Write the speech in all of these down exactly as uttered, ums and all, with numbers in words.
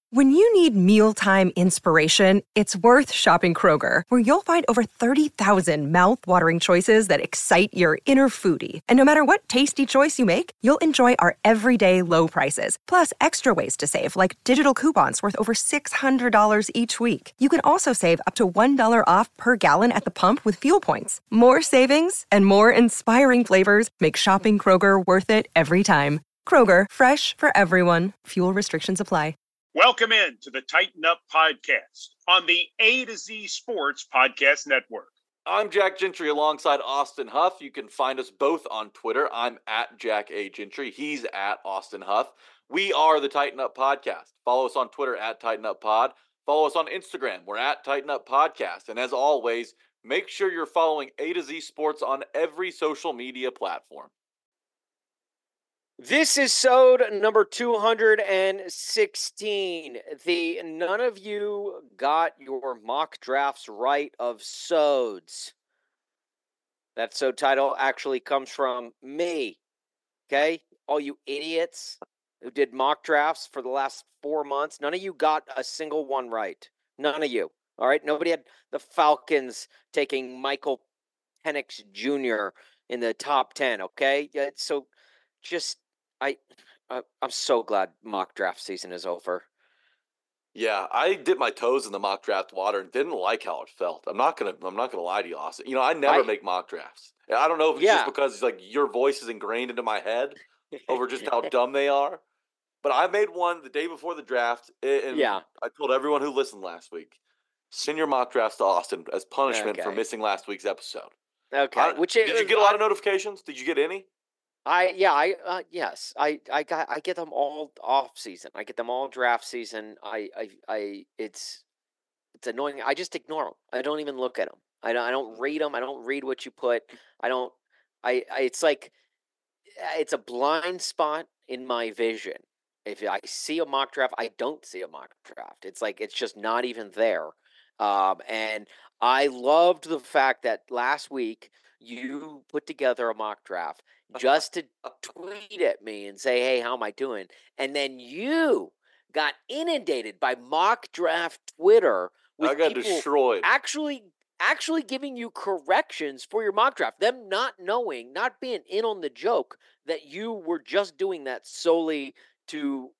When you need mealtime inspiration, it's worth shopping Kroger, where you'll find over thirty thousand mouth-watering choices that excite your inner foodie. And no matter what tasty choice you make, you'll enjoy our everyday low prices, plus extra ways to save, like digital coupons worth over six hundred dollars each week. You can also save up to one dollar off per gallon at the pump with fuel points. More savings and more inspiring flavors make shopping Kroger worth it every time. Kroger, fresh for everyone. Fuel restrictions apply. Welcome in to the Tighten Up Podcast on the A to Z Sports Podcast Network. I'm Jack Gentry alongside Austin Huff. You can find us both on Twitter. I'm at Jack A. Gentry. He's at Austin Huff. We are the Tighten Up Podcast. Follow us on Twitter at Tighten Up Pod. Follow us on Instagram. We're at Tighten Up Podcast. And as always, make sure you're following A to Z Sports on every social media platform. This is Sode number two hundred sixteen. The none of you got your mock drafts right of Sodes. That Sode title actually comes from me. Okay? All you idiots who did mock drafts for the last four months, none of you got a single one right. None of you. All right? Nobody had the Falcons taking Michael Penix Junior in the top ten, okay? Yeah, so just I, I, I'm so glad mock draft season is over. Yeah, I dipped my toes in the mock draft water and didn't like how it felt. I'm not gonna, I'm not gonna lie to you, Austin. You know, I never I, make mock drafts. I don't know if it's yeah. just because it's like your voice is ingrained into my head over just how dumb they are. But I made one the day before the draft, and yeah. I told everyone who listened last week, send your mock drafts to Austin as punishment okay. for missing last week's episode. Okay. I, Which did is, you get a lot of notifications? Did you get any? I yeah I uh, yes I I got I get them all off season. I get them all draft season. I I, I it's it's annoying. I just ignore them. I don't even look at them. I don't I don't read them. I don't read what you put. I don't. I, I it's like it's a blind spot in my vision. If I see a mock draft, I don't see a mock draft. It's like it's just not even there. Um, and I loved the fact that last week you put together a mock draft just to tweet at me and say, hey, how am I doing? And then you got inundated by mock draft Twitter with I got people destroyed. actually actually giving you corrections for your mock draft, them not knowing, not being in on the joke that you were just doing that solely to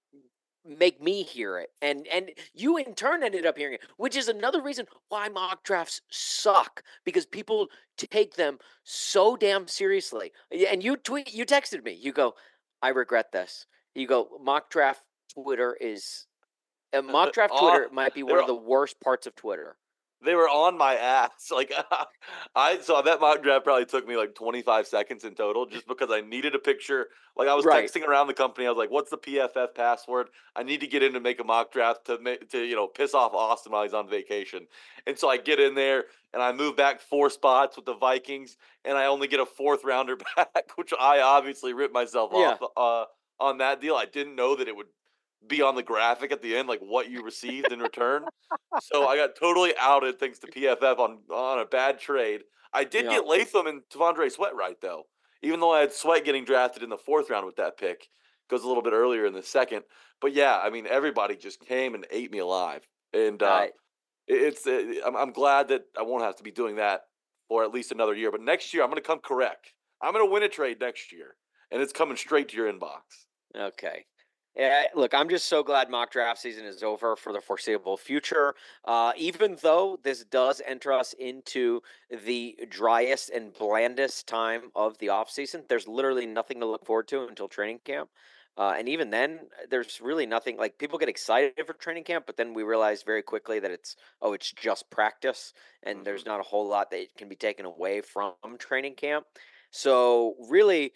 make me hear it. And and you in turn ended up hearing it, which is another reason why mock drafts suck, because people take them so damn seriously. And you tweet, you texted me, you go, I regret this. You go, mock draft Twitter is, uh, mock draft Twitter oh, might be one of the worst parts of Twitter. They were on my ass. Like I saw that mock draft probably took me like twenty-five seconds in total, just because I needed a picture. Like I was right. texting around the company. I was like, "What's the P F F password? I need to get in to make a mock draft to make, to you know piss off Austin while he's on vacation." And so I get in there and I move back four spots with the Vikings, and I only get a fourth rounder back, which I obviously ripped myself yeah. off uh, on that deal. I didn't know that it would be on the graphic at the end, like what you received in return. So I got totally outed thanks to P F F on on a bad trade. I did yeah. get Latham and T'Vondre Sweat right, though. Even though I had Sweat getting drafted in the fourth round with that pick. Goes a little bit earlier in the second. But yeah, I mean, everybody just came and ate me alive. And uh, right. it's uh, I'm, I'm glad that I won't have to be doing that for at least another year. But next year, I'm going to come correct. I'm going to win a trade next year. And it's coming straight to your inbox. Okay. Yeah, look, I'm just so glad mock draft season is over for the foreseeable future. Uh, even though this does enter us into the driest and blandest time of the offseason, there's literally nothing to look forward to until training camp. Uh, and even then, there's really nothing. Like, people get excited for training camp, but then we realize very quickly that it's, oh, it's just practice, and mm-hmm. there's not a whole lot that can be taken away from training camp. So really,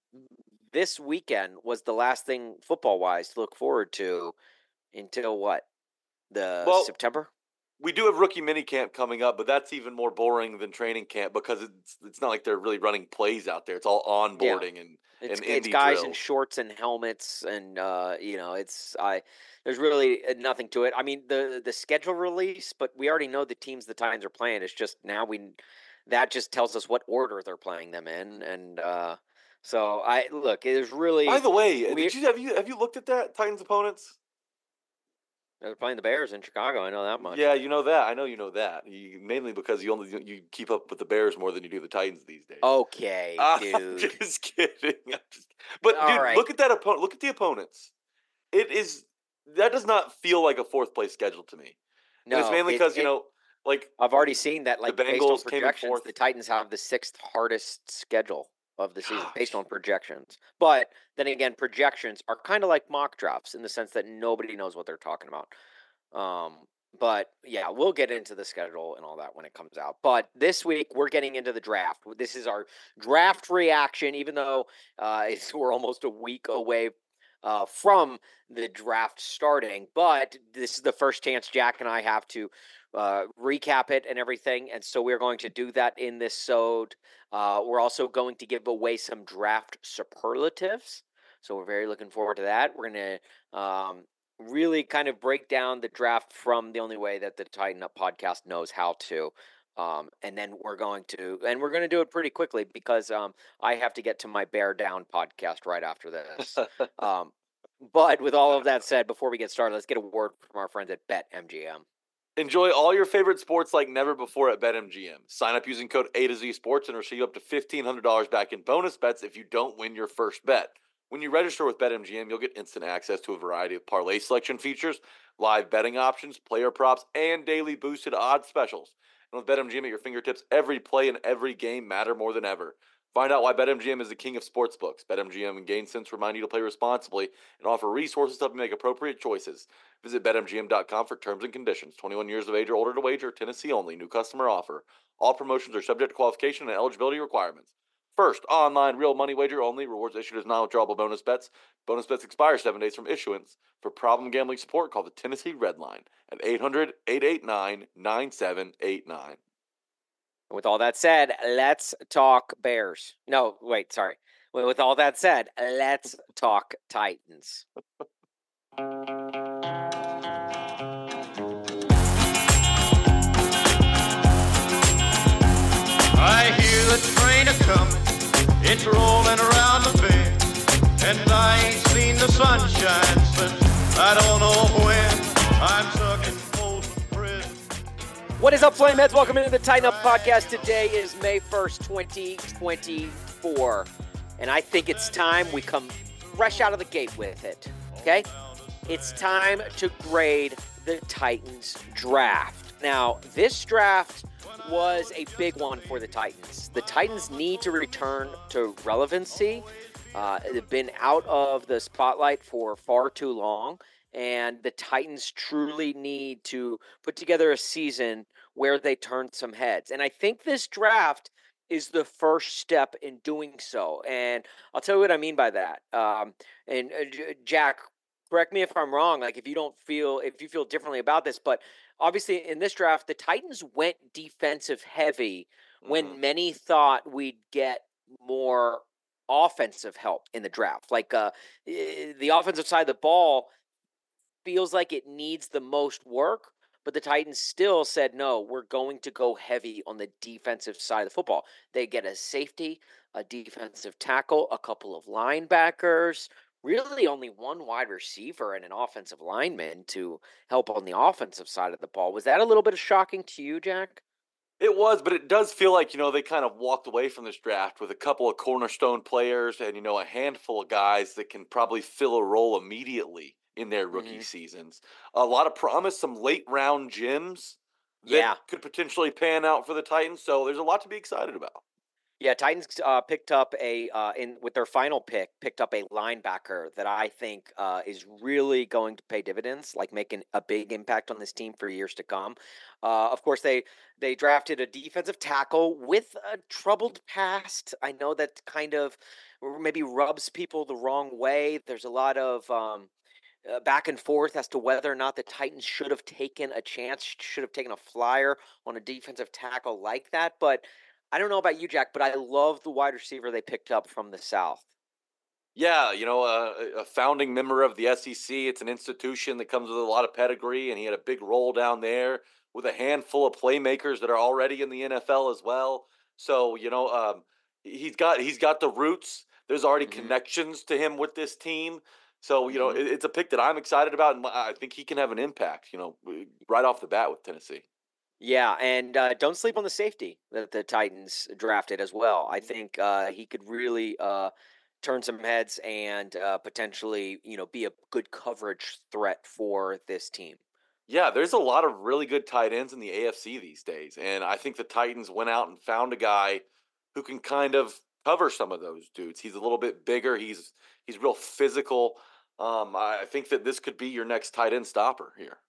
this weekend was the last thing football-wise to look forward to until what? The well, September? We do have rookie minicamp coming up, but that's even more boring than training camp because it's it's not like they're really running plays out there. It's all onboarding yeah. and it's, and it's guys drills. in shorts and helmets, and uh, you know, it's I. There's really nothing to it. I mean, the the schedule release, but we already know the teams the Titans are playing. It's just now we that just tells us what order they're playing them in, and. Uh, So I look. It was really. By the way, we, did you have you have you looked at that Titans opponents? They're playing the Bears in Chicago. I know that much. Yeah, you know that. I know you know that. You, mainly because you only you keep up with the Bears more than you do the Titans these days. Okay, I'm dude. just kidding. I'm just, but All dude, right. look at that opponent. Look at the opponents. It is that does not feel like a fourth place schedule to me. No, and it's mainly it- because you it- know, like I've already seen that. Like the based on Bengals came in projections, fourth. the Titans have the sixth hardest schedule of the season based Gosh. on projections. But then again, projections are kind of like mock drafts in the sense that nobody knows what they're talking about. Um, but yeah, we'll get into the schedule and all that when it comes out. But this week we're getting into the draft. This is our draft reaction, even though uh, it's, we're almost a week away uh, from the draft starting. But this is the first chance Jack and I have to uh, recap it and everything. And so we're going to do that in this sode. Uh, we're also going to give away some draft superlatives. So we're very looking forward to that. We're going to um, really kind of break down the draft from the only way that the Tighten Up podcast knows how to. Um, and then we're going to, and we're going to do it pretty quickly because um, I have to get to my Bear Down podcast right after this. um, but with all of that said, before we get started, let's get a word from our friends at BetMGM. Enjoy all your favorite sports like never before at BetMGM. Sign up using code A to Z Sports and receive up to fifteen hundred dollars back in bonus bets if you don't win your first bet. When you register with BetMGM, you'll get instant access to a variety of parlay selection features, live betting options, player props, and daily boosted odds specials. And with BetMGM at your fingertips, every play and every game matter more than ever. Find out why BetMGM is the king of sportsbooks. BetMGM and GameSense remind you to play responsibly and offer resources to help you make appropriate choices. Visit Bet M G M dot com for terms and conditions. twenty-one years of age or older to wager. Tennessee only. New customer offer. All promotions are subject to qualification and eligibility requirements. First, online real money wager only. Rewards issued as non-withdrawable bonus bets. Bonus bets expire seven days from issuance. For problem gambling support, call the Tennessee Red Line at eight hundred, eight eight nine, nine seven eight nine. With all that said, let's talk Bears. No, wait, sorry. With all that said, let's talk Titans. I hear the train a-comin', it's rolling around the bend, and I ain't seen the sunshine since I don't know when. I'm stuck in Folsom Prison. What is up, Flameheads? Welcome into the Tighten Up Podcast. Today is May first, twenty twenty-four, and I think it's time we come fresh out of the gate with it, okay? It's time to grade the Titans draft. Now, this draft was a big one for the Titans. The Titans need to return to relevancy. Uh, they've been out of the spotlight for far too long, and the Titans truly need to put together a season where they turn some heads. And I think this draft is the first step in doing so. And I'll tell you what I mean by that. Um, and uh, Jack, correct me if I'm wrong. Like if you don't feel, if you feel differently about this, but obviously in this draft, the Titans went defensive heavy when Mhm. many thought we'd get more offensive help in the draft. Like uh, eh, the offensive side of the ball feels like it needs the most work, but the Titans still said, no, we're going to go heavy on the defensive side of the football. They get a safety, a defensive tackle, a couple of linebackers, really only one wide receiver and an offensive lineman to help on the offensive side of the ball. Was that a little bit shocking to you, Jack? It was, but it does feel like, you know, they kind of walked away from this draft with a couple of cornerstone players and, you know, a handful of guys that can probably fill a role immediately in their rookie Mhm. seasons. A lot of promise, some late round gems that Yeah. could potentially pan out for the Titans. So there's a lot to be excited about. Yeah, Titans uh, picked up a uh, in with their final pick, picked up a linebacker that I think uh, is really going to pay dividends, like making a big impact on this team for years to come. Uh, of course, they they drafted a defensive tackle with a troubled past. I know that kind of maybe rubs people the wrong way. There's a lot of um, uh, back and forth as to whether or not the Titans should have taken a chance, should have taken a flyer on a defensive tackle like that, but I don't know about you, Jack, but I love the wide receiver they picked up from the South. Yeah, you know, uh, a founding member of the S E C. It's an institution that comes with a lot of pedigree, and he had a big role down there with a handful of playmakers that are already in the N F L as well. So, you know, um, he's got he's got the roots. There's already Mhm. connections to him with this team. So, you know, Mhm. it, it's a pick that I'm excited about, and I think he can have an impact, you know, right off the bat with Tennessee. Yeah, and uh, don't sleep on the safety that the Titans drafted as well. I think uh, he could really uh, turn some heads and uh, potentially, you know, be a good coverage threat for this team. Yeah, there's a lot of really good tight ends in the A F C these days, and I think the Titans went out and found a guy who can kind of cover some of those dudes. He's a little bit bigger. He's he's real physical. Um, I I think that this could be your next tight end stopper here.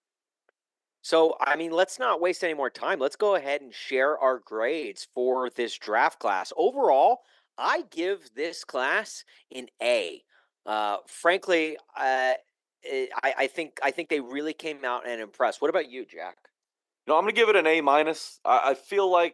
So, I mean, let's not waste any more time. Let's go ahead and share our grades for this draft class. Overall, I give this class an A. Uh, frankly, uh, eh, I, I think I think they really came out and impressed. What about you, Jack? You know, I'm going to give it an A minus. I, I feel like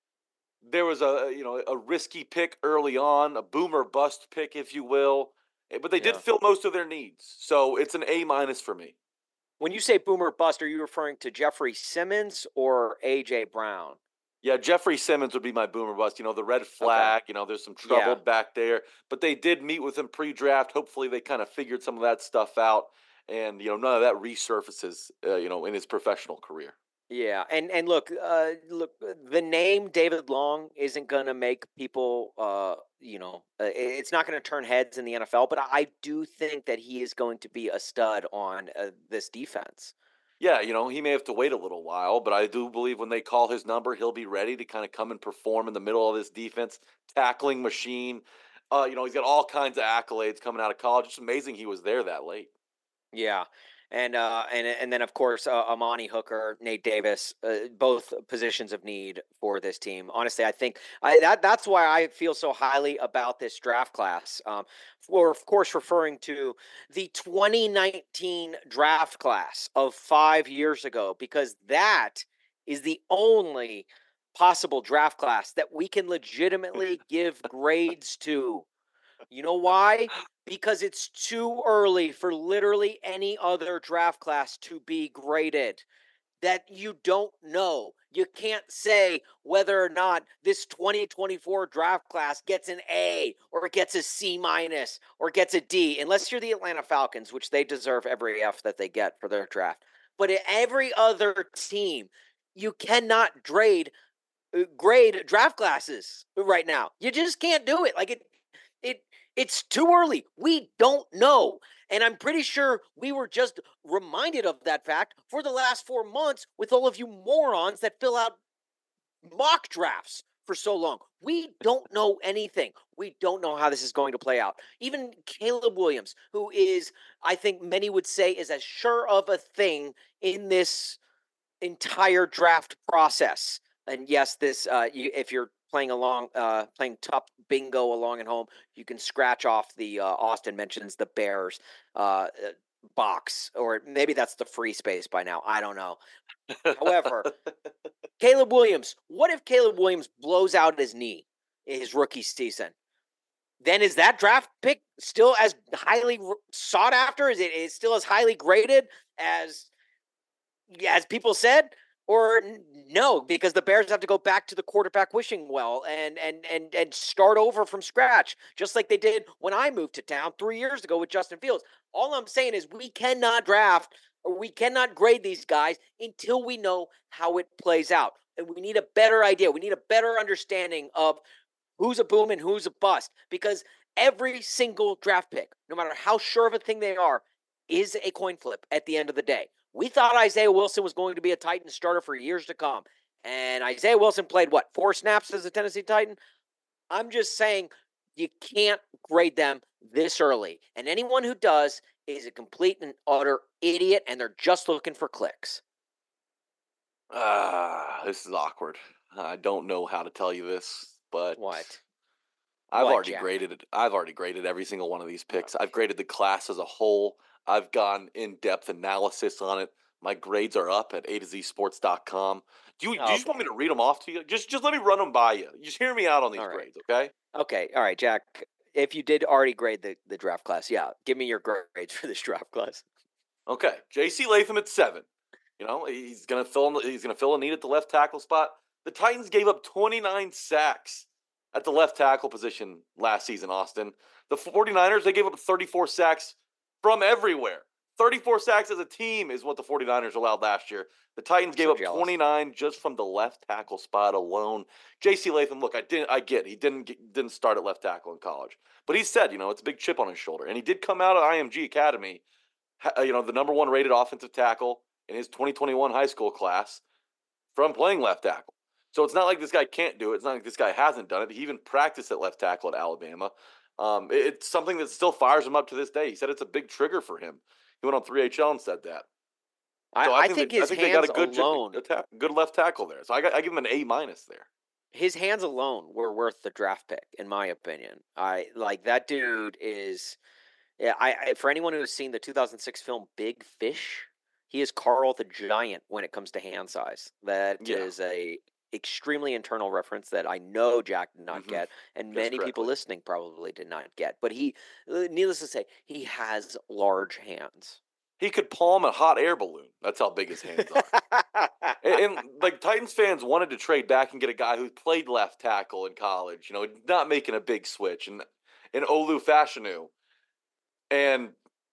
there was a you know a risky pick early on, a boomer bust pick, if you will, eh, but they did Yeah. fill most of their needs, so it's an A minus for me. When you say boomer bust, are you referring to Jeffrey Simmons or A J Brown? Yeah, Jeffrey Simmons would be my boomer bust. You know, the red Okay. flag. You know, there's some trouble Yeah. back there, but they did meet with him pre-draft. Hopefully, they kind of figured some of that stuff out, and you know, none of that resurfaces. Uh, you know, in his professional career. Yeah, and and look, uh, look, uh, the name David Long isn't going to make people, uh, you know, uh, i- it's not going to turn heads in the N F L. But I do think that he is going to be a stud on uh, this defense. Yeah, you know, he may have to wait a little while, but I do believe when they call his number, he'll be ready to kind of come and perform in the middle of this defense, tackling machine. Uh, you know, he's got all kinds of accolades coming out of college. It's amazing he was there that late. Yeah, and uh, and and then of course uh, Amani Hooker, Nate Davis, uh, both positions of need for this team. Honestly, I think I that that's why I feel so highly about this draft class. Um, for of course referring to the twenty nineteen draft class of five years ago, because that is the only possible draft class that we can legitimately give grades to. You know why? Because it's too early for literally any other draft class to be graded. That you don't know. You can't say whether or not this twenty twenty-four draft class gets an A or it gets a C minus or gets a D, unless you're the Atlanta Falcons, which they deserve every F that they get for their draft. But in every other team, you cannot grade uh, grade draft classes right now. You just can't do it. Like it it it's too early. We don't know. And I'm pretty sure we were just reminded of that fact for the last four months with all of you morons that fill out mock drafts for so long. We don't know anything. We don't know how this is going to play out. Even Caleb Williams, who is, I think many would say, is as sure of a thing in this entire draft process. And yes, this uh, you, if you're playing along, uh, playing top bingo along at home, you can scratch off the uh, Austin mentions the Bears uh, uh, box, or maybe that's the free space by now. I don't know. However, Caleb Williams. What if Caleb Williams blows out his knee in his rookie season? Then is that draft pick still as highly sought after? Is it is still as highly graded as as people said? Or no, because the Bears have to go back to the quarterback wishing well and and and and start over from scratch, just like they did when I moved to town three years ago with Justin Fields. All I'm saying is we cannot draft or we cannot grade these guys until we know how it plays out. And we need a better idea. We need a better understanding of who's a boom and who's a bust. Because every single draft pick, no matter how sure of a thing they are, is a coin flip at the end of the day. We thought Isaiah Wilson was going to be a Titan starter for years to come. And Isaiah Wilson played, what, four snaps as a Tennessee Titan? I'm just saying you can't grade them this early. And anyone who does is a complete and utter idiot, and they're just looking for clicks. Ah, this is awkward. I don't know how to tell you this, but What? I've What, already Jack? graded it. I've already graded every single one of these picks. I've graded the class as a whole. I've gone in-depth analysis on it. My grades are up at A to Z sports dot com. Do you, do you just want me to read them off to you? Just just let me run them by you. Just hear me out on these All right. grades, okay? Okay. All right, Jack. If you did already grade the, the draft class, yeah, give me your grades for this draft class. Okay. J C Latham at seven. You know, he's gonna fill in the, he's gonna fill a need at the left tackle spot. The Titans gave up twenty-nine sacks at the left tackle position last season, Austin. The 49ers, they gave up thirty-four sacks from everywhere. thirty-four sacks as a team is what the 49ers allowed last year. The Titans gave So up jealous. twenty-nine just from the left tackle spot alone. J C Latham, look, I didn't, I get he didn't get, didn't start at left tackle in college, but he said, you know, it's a big chip on his shoulder, and he did come out of I M G Academy, you know, the number one rated offensive tackle in his twenty twenty-one high school class from playing left tackle. So it's not like this guy can't do it. It's not like this guy hasn't done it. He even practiced at left tackle at Alabama. Um, it, it's something that still fires him up to this day. He said it's a big trigger for him. He went on three H L and said that. I, So I, think, they, his I think hands they got a good, alone, a ta- good left tackle there. So I, got, I give him an A minus there. his hands alone were worth the draft pick, in my opinion. I like that dude is. Yeah, I, I for anyone who has seen the two thousand six film Big Fish, he is Carl the Giant when it comes to hand size. That Yeah. is a extremely internal reference that I know Jack did not Mhm. get, and Guessed many people correctly. listening probably did not get. But he, uh, needless to say, he has large hands. He could palm a hot air balloon. That's how big his hands are. and, and like Titans fans wanted to trade back and get a guy who played left tackle in college, you know, not making a big switch, and in Olu Fashanu. And,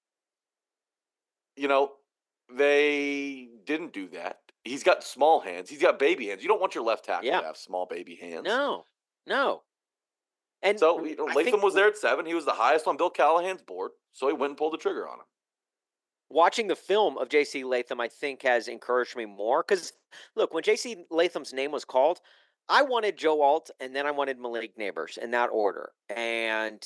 you know, they didn't do that. He's got small hands. He's got baby hands. You don't want your left tackle Yeah. to have small baby hands. No, no. And So, you know, I Latham think was there at seven. He was the highest on Bill Callahan's board. So he went and pulled the trigger on him. watching the film of J C Latham, I think, has encouraged me more. Because, look, when J C Latham's name was called, I wanted Joe Alt, and then I wanted Malik Neighbors in that order. And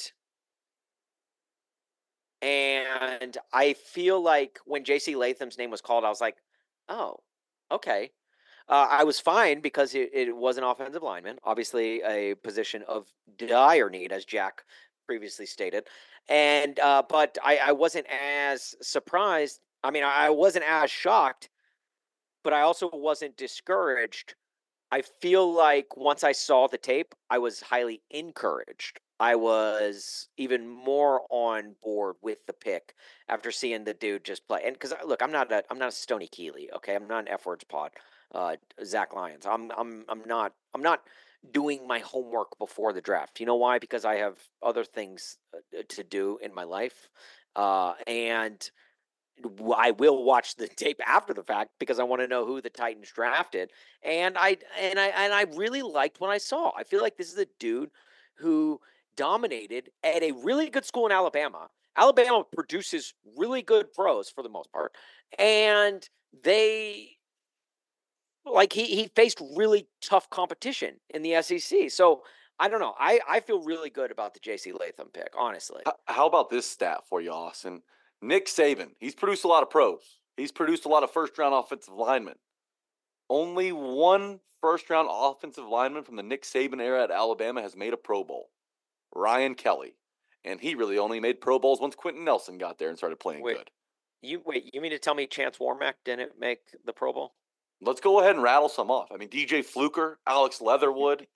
and I feel like when J C Latham's name was called, I was like, oh, okay. Uh, I was fine because it, it was an offensive lineman, obviously a position of dire need, as Jack previously stated. And uh, but I, I wasn't as surprised. I mean, I wasn't as shocked, but I also wasn't discouraged. I feel like once I saw the tape, I was highly encouraged. I was even more on board with the pick after seeing the dude just play. And because look, I'm not a I'm not a Stoney Keeley, okay? I'm not an F words pod. Uh, Zach Lyons. I'm I'm I'm not I'm not doing my homework before the draft. You know why? Because I have other things uh, to do in my life, uh, and I will watch the tape after the fact because I want to know who the Titans drafted. And I and I and I really liked what I saw. I feel like this is a dude who dominated at a really good school in Alabama. Alabama produces really good pros for the most part, and they like he he faced really tough competition in the S E C. So I don't know. I, I feel really good about the J C Latham pick, honestly. H- How about this stat for you, Austin? Nick Saban, he's produced a lot of pros. He's produced a lot of first-round offensive linemen. Only one first-round offensive lineman from the Nick Saban era at Alabama has made a Pro Bowl, Ryan Kelly. And he really only made Pro Bowls once Quentin Nelson got there and started playing Wait. good. You wait. You mean to tell me Chance Warmack didn't make the Pro Bowl? Let's go ahead and rattle some off. I mean, D J Fluker, Alex Leatherwood.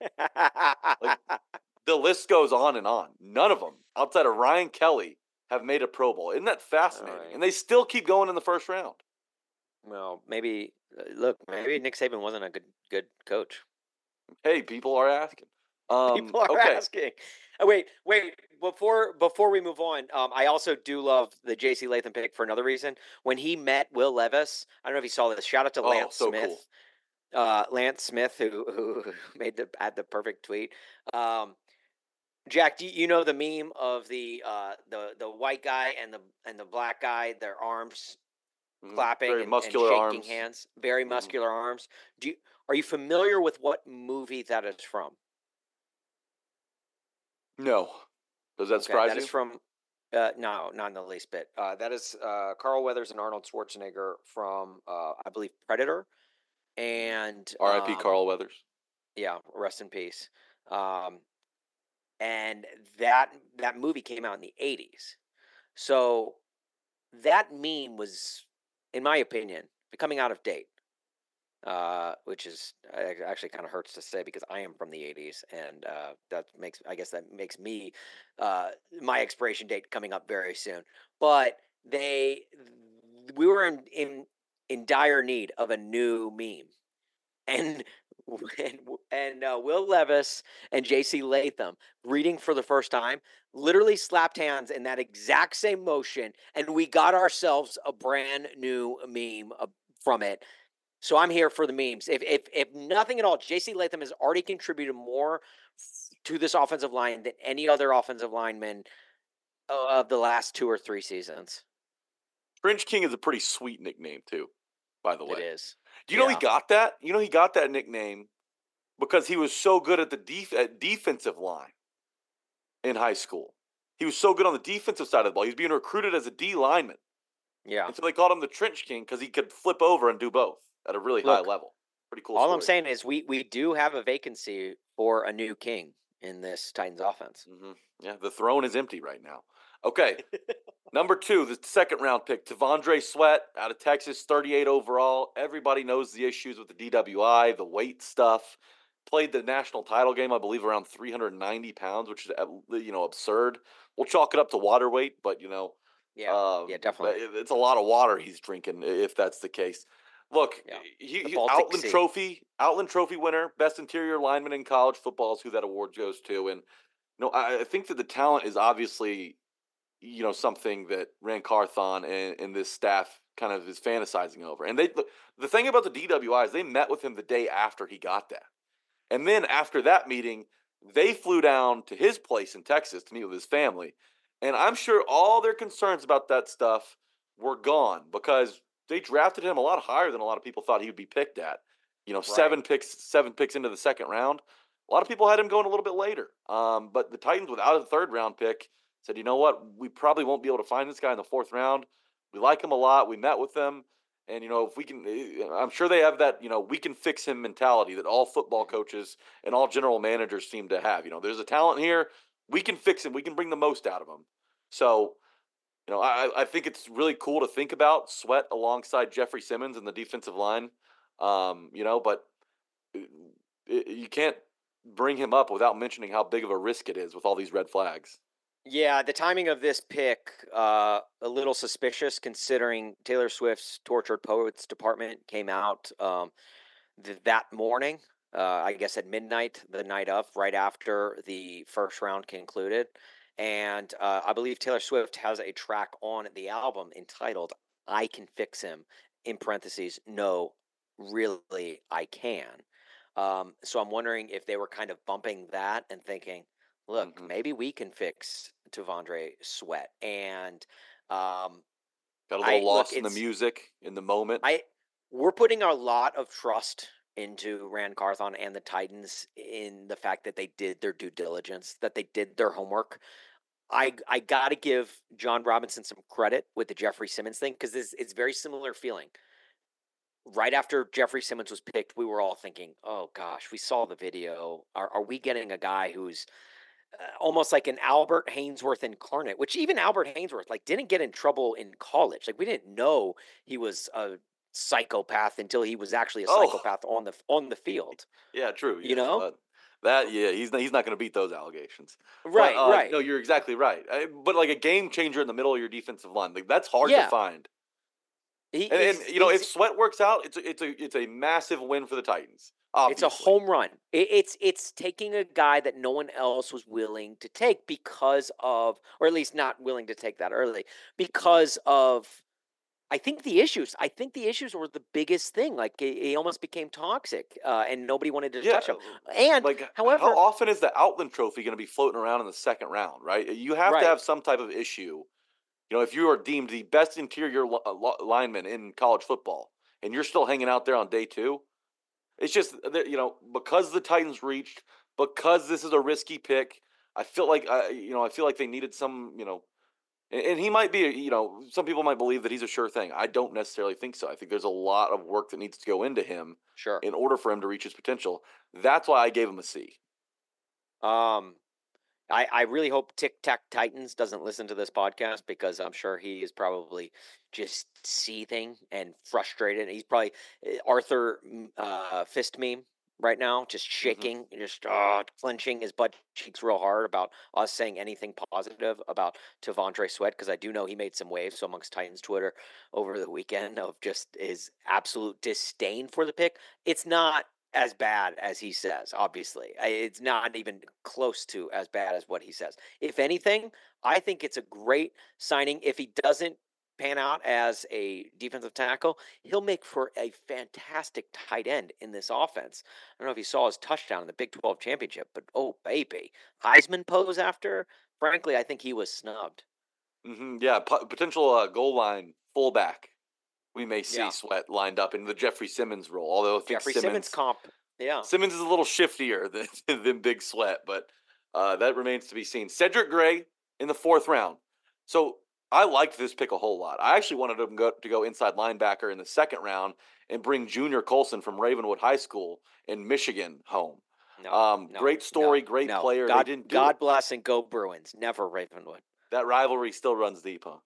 The list goes on and on. None of them, outside of Ryan Kelly, have made a Pro Bowl. Isn't that fascinating? Right. And they still keep going in the first round. Well, maybe uh, look. Maybe Nick Saban wasn't a good good coach. Hey, people are asking. Um, People are okay. asking. Oh, wait, wait. Before before we move on, um, I also do love the J C Latham pick for another reason. When he met Will Levis, I don't know if you saw this. Shout out to Oh, Lance so Smith. Uh, Lance Smith, who who made the had the perfect tweet. Um, Jack, do you, you know the meme of the uh, the the white guy and the and the black guy, their arms Mhm. clapping Very and, muscular and shaking arms. hands, very Mhm. muscular arms. Do you, are you familiar with what movie that is from? No. Does that Okay, surprise that you? is from. Uh, no, not in the least bit. Uh, that is uh, Carl Weathers and Arnold Schwarzenegger from, uh, I believe, Predator. And R I P. um, Carl Weathers. Yeah, rest in peace. Um, and that that movie came out in the eighties. So that meme was, in my opinion, becoming out of date. Uh, which is uh, actually kind of hurts to say because I am from the eighties, and uh, that makes I guess that makes me uh, my expiration date coming up very soon. But they we were in in in dire need of a new meme, and and and uh, Will Levis and J C Latham reading for the first time literally slapped hands in that exact same motion, and we got ourselves a brand new meme uh, from it. So I'm here for the memes. If if if nothing at all, J C Latham has already contributed more to this offensive line than any other offensive lineman of the last two or three seasons. Fringe King is a pretty sweet nickname too, by the way. It is. Do you know Yeah. he got that? You know he got that nickname because he was so good at the def- at defensive line in high school. He was so good on the defensive side of the ball. He was being recruited as a D lineman. Yeah. And so they called him the Trench King because he could flip over and do both at a really Look, high level. Pretty cool All story. I'm saying is we we do have a vacancy for a new king in this Titans offense. Mm-hmm. Yeah, the throne is empty right now. Okay, number two, the second round pick, T'Vondre Sweat out of Texas, thirty-eight overall. Everybody knows the issues with the D W I, the weight stuff. Played the national title game, I believe, around three hundred ninety pounds, which is, you know, absurd. We'll chalk it up to water weight, but, you know, Yeah, um, yeah, definitely. it- it's a lot of water he's drinking if that's the case. Look, Yeah. he, The he Baltic Outland Sea. Trophy, Outland Trophy winner, best interior lineman in college football is who that award goes to. And you know, I, I think that the talent is obviously, you know, something that Rand Carthon and, and this staff kind of is fantasizing over. And they, the, the thing about the D W I is they met with him the day after he got that. And then after that meeting, they flew down to his place in Texas to meet with his family. And I'm sure all their concerns about that stuff were gone because they drafted him a lot higher than a lot of people thought he would be picked at. You know, seven picks, seven picks into the second round. A lot of people had him going a little bit later. Um, but the Titans, without a third round pick, said, you know what, we probably won't be able to find this guy in the fourth round. We like him a lot. We met with him. And, you know, if we can, I'm sure they have that, you know, we can fix him mentality that all football coaches and all general managers seem to have. You know, there's a talent here. We can fix him. We can bring the most out of him. So, you know, I, I think it's really cool to think about Sweat alongside Jeffrey Simmons in the defensive line. Um, you know, but it, it, you can't bring him up without mentioning how big of a risk it is with all these red flags. Yeah, the timing of this pick, uh, a little suspicious considering Taylor Swift's Tortured Poets Department came out um, th- that morning, uh, I guess at midnight, the night of, right after the first round concluded. And uh, I believe Taylor Swift has a track on the album entitled I Can Fix Him, in parentheses, no, really, I can. Um, so I'm wondering if they were kind of bumping that and thinking, look, Mhm. maybe we can fix T'Vondre Sweat. And um, Got a I- little look, lost in the it's- music, in the moment. I we're putting a lot of trust into Rand Carthon and the Titans in the fact that they did their due diligence, that they did their homework. I I got to give John Robinson some credit with the Jeffrey Simmons thing because this it's very similar feeling. Right after Jeffrey Simmons was picked, we were all thinking, "Oh gosh, we saw the video. Are are we getting a guy who's uh, almost like an Albert Hainsworth incarnate?" Which even Albert Hainsworth like didn't get in trouble in college. Like we didn't know he was a psychopath until he was actually a Oh. psychopath on the on the field. Yeah, true. You yeah, know? uh, that. Yeah, he's not, he's not going to beat those allegations. But, Right, uh, right. No, you're exactly right. I, but like a game changer in the middle of your defensive line, like that's hard Yeah. to find. He- And, and he's- you know, if he's- Sweat works out, it's a, it's a it's a massive win for the Titans. It's Obviously. a home run. It, it's it's taking a guy that no one else was willing to take because of, or at least not willing to take that early because of. I think the issues. I think the issues were the biggest thing. Like he, he almost became toxic, uh, and nobody wanted to Yeah, touch him. And Like, however, how often is the Outland Trophy going to be floating around in the second round? Right, you have Right. to have some type of issue. You know, if you are deemed the best interior li- uh, li- lineman in college football, and you're still hanging out there on day two, it's just that, you know, because the Titans reached, because this is a risky pick. I feel like I, you know, I feel like they needed some, you know, and, and he might be, a- you know, some people might believe that he's a sure thing. I don't necessarily think so. I think there's a lot of work that needs to go into him sure. in order for him to reach his potential. That's why I gave him a C. Um, I, I really hope Tic Tac Titans doesn't listen to this podcast because I'm sure he is probably just seething and frustrated. He's probably uh, Arthur mm, uh, fist meme right now, just shaking, just uh, clenching his butt cheeks real hard about us saying anything positive about T'Vondre Sweat because I do know he made some waves amongst Titans Twitter over the weekend of just his absolute disdain for the pick. It's not as bad as he says, obviously. I- It's not even close to as bad as what he says. If anything, I think it's a great signing. If he doesn't pan out as a defensive tackle, he'll make for a fantastic tight end in this offense. I don't know if you saw his touchdown in the Big twelve championship, but oh, baby. Heisman pose after? Frankly, I think he was snubbed. hmm Yeah, po- potential uh, goal line fullback. We may see Yeah. Sweat lined up in the Jeffrey Simmons role. Although I think Jeffrey Simmons, Simmons comp. Yeah. Simmons is a little shiftier than, than Big Sweat, but uh, that remains to be seen. Cedric Gray in the fourth round. So I liked this pick a whole lot. I actually wanted him go, to go inside linebacker in the second round and bring Junior Colson from Ravenwood High School in Michigan home. No, Um, no, great story, no, great no. player. God, they didn't do God it. bless and go Bruins. Never Ravenwood. That rivalry still runs deep, huh?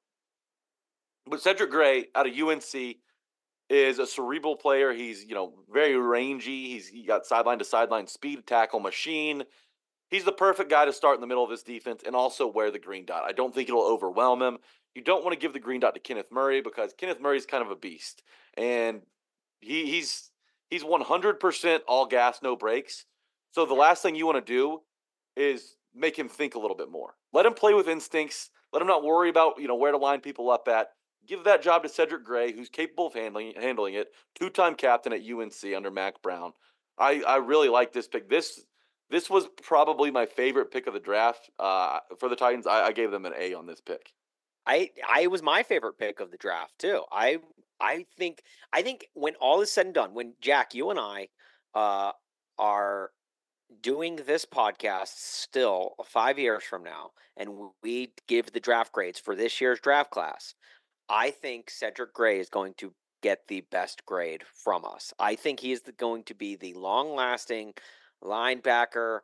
But Cedric Gray out of U N C is a cerebral player. He's, you know, very rangy. He's he got sideline to sideline speed, tackle machine. He's the perfect guy to start in the middle of this defense and also wear the green dot. I don't think it'll overwhelm him. You don't want to give the green dot to Kenneth Murray because Kenneth Murray's kind of a beast. And he he's he's one hundred percent all gas, no brakes. So the last thing you want to do is make him think a little bit more. Let him play with instincts. Let him not worry about, you know, where to line people up at. Give that job to Cedric Gray, who's capable of handling handling it. Two-time captain at U N C under Mac Brown. I, I really like this pick. This this was probably my favorite pick of the draft uh, for the Titans. I, I gave them an A on this pick. I I was my favorite pick of the draft too. I I think I think when all is said and done, when Jack, you and I uh, are doing this podcast still five years from now, and we give the draft grades for this year's draft class, I think Cedric Gray is going to get the best grade from us. I think he is the, going to be the long-lasting linebacker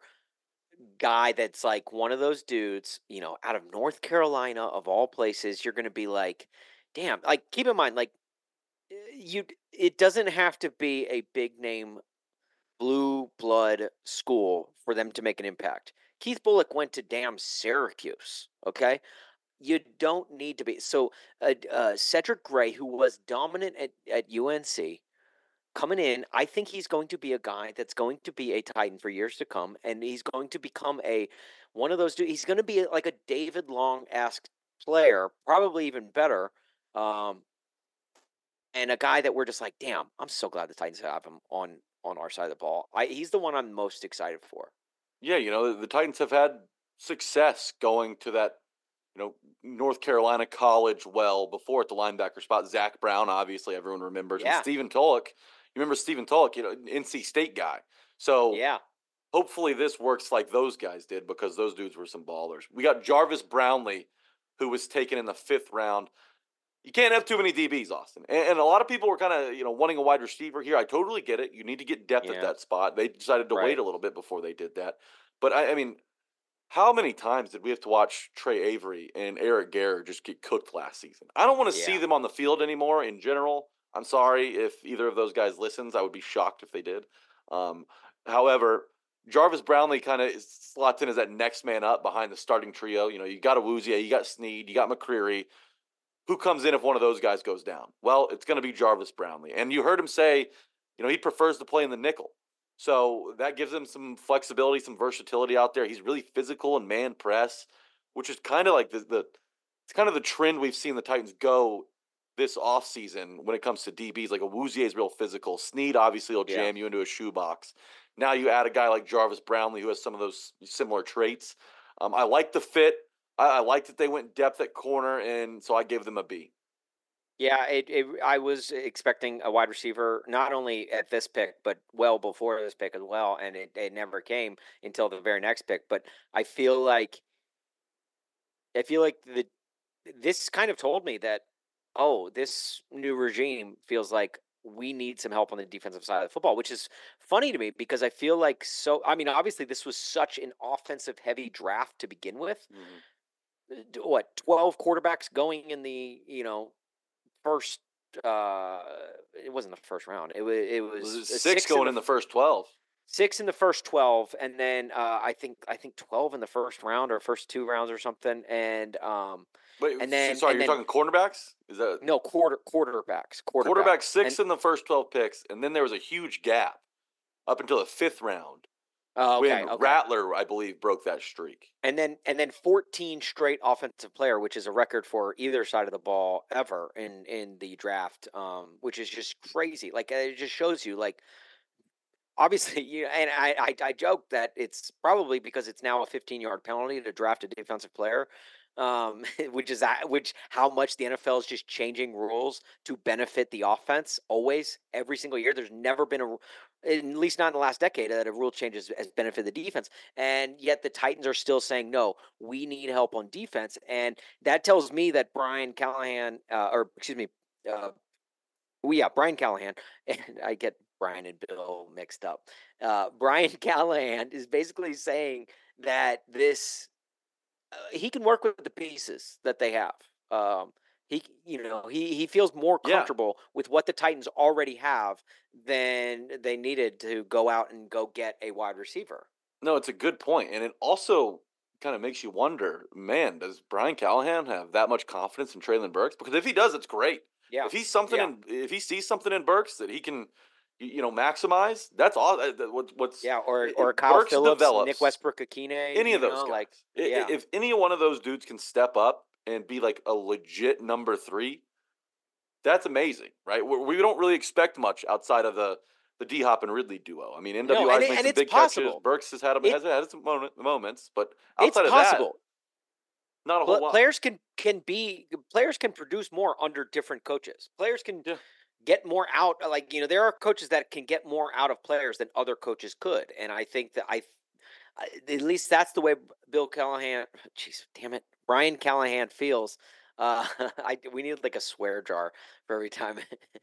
guy that's like one of those dudes, you know, out of North Carolina of all places. You're going to be like, damn. Like, keep in mind, like, you. It doesn't have to be a big name blue blood school for them to make an impact. Keith Bullock went to damn Syracuse. Okay. You don't need to be. So uh, uh, Cedric Gray, who was dominant at, at U N C, coming in, I think he's going to be a guy that's going to be a Titan for years to come, and he's going to become a one of those dudes. He's going to be like a David Long-esque player, probably even better, um, and a guy that we're just like, damn, I'm so glad the Titans have him on on our side of the ball. I, he's the one I'm most excited for. Yeah, you know, the Titans have had success going to that, you know, North Carolina college well before at the linebacker spot. Zach Brown, obviously, everyone remembers. Yeah. And Stephen Tulloch, you remember Stephen Tulloch, you know, N C State guy. So Yeah. hopefully this works like those guys did because those dudes were some ballers. We got Jarvis Brownlee, who was taken in the fifth round. You can't have too many D Bs, Austin. And, and a lot of people were kind of, you know, wanting a wide receiver here. I totally get it. You need to get depth Yeah. at that spot. They decided to Right. wait a little bit before they did that. But, I, I mean, how many times did we have to watch Trey Avery and Eric Garror just get cooked last season? I don't want to see Yeah. them on the field anymore in general. I'm sorry if either of those guys listens. I would be shocked if they did. Um, however, Jarvis Brownlee kind of slots in as that next man up behind the starting trio. You know, you got Awuzie, you got Snead, you got McCreary. Who comes in if one of those guys goes down? Well, it's going to be Jarvis Brownlee. And you heard him say, you know, he prefers to play in the nickel. So that gives him some flexibility, some versatility out there. He's really physical and man press, which is kind of like the, the it's kind of the trend we've seen the Titans go this offseason when it comes to D Bs. Like Awuzie is real physical. Snead obviously will jam Yeah. you into a shoebox. Now you add a guy like Jarvis Brownlee who has some of those similar traits. Um, I like the fit. I, I like that they went depth at corner, and so I gave them a B. Yeah, it, it. I was expecting a wide receiver not only at this pick, but well before this pick as well, and it, it never came until the very next pick. But I feel like, I feel like the this kind of told me that, oh, this new regime feels like we need some help on the defensive side of the football, which is funny to me because I feel like so. I mean, obviously, this was such an offensive heavy draft to begin with. Mm-hmm. What twelve quarterbacks going in the you know. First, uh, it wasn't the first round. It was it was, Was it uh, six, going in the, in the first twelve. Six in the first twelve, and then uh, I think I think twelve in the first round or first two rounds or something. And um, Wait, and then sorry, and you're then, talking cornerbacks? Is that no quarter quarterbacks? Quarterback, quarterback six and, in the first twelve picks, and then there was a huge gap up until the fifth round. Oh, okay, when okay. Rattler, I believe, broke that streak. And then and then fourteen straight offensive player, which is a record for either side of the ball ever in in the draft, um, which is just crazy. Like it just shows you, like obviously, you and I, I I joke that it's probably because it's now a fifteen yard penalty to draft a defensive player, um, which is that which how much the N F L is just changing rules to benefit the offense always every single year. There's never been a at least not in the last decade, that a rule change has, has benefited the defense. And yet the Titans are still saying, no, we need help on defense. And that tells me that Brian Callahan, uh, or excuse me, uh, well, yeah, Brian Callahan, and I get Brian and Bill mixed up. Uh, Brian Callahan is basically saying that this, uh, he can work with the pieces that they have. Um, He, you know, he, he feels more Yeah. comfortable with what the Titans already have than they needed to go out and go get a wide receiver. No, it's a good point. And it also kind of makes you wonder, man, does Brian Callahan have that much confidence in Treylon Burks? Because if he does, it's great. Yeah. If he's something Yeah. in, if he sees something in Burks that he can, you you know, maximize, that's all. uh, that- What's what's Yeah, or it- or it- Kyle Burks Phillips, develops. Nick Westbrook-Akine, any of you those know, guys. like I- i- yeah. If any one of those dudes can step up and be like a legit number three, that's amazing, right? We, we don't really expect much outside of the the D Hop and Ridley duo. I mean, N W No, and I's it- made and some it's big possible. catches. Burks has had It- has had some moment, moments, but It's outside of possible. that, not a whole Pl- lot. players can can be players can produce more under different coaches. Players can Yeah. get more out. Like you know, there are coaches that can get more out of players than other coaches could, and I think that I, I at least that's the way Bill Callahan. Jeez, damn it, Brian Callahan feels. Uh, I we need like a swear jar for every time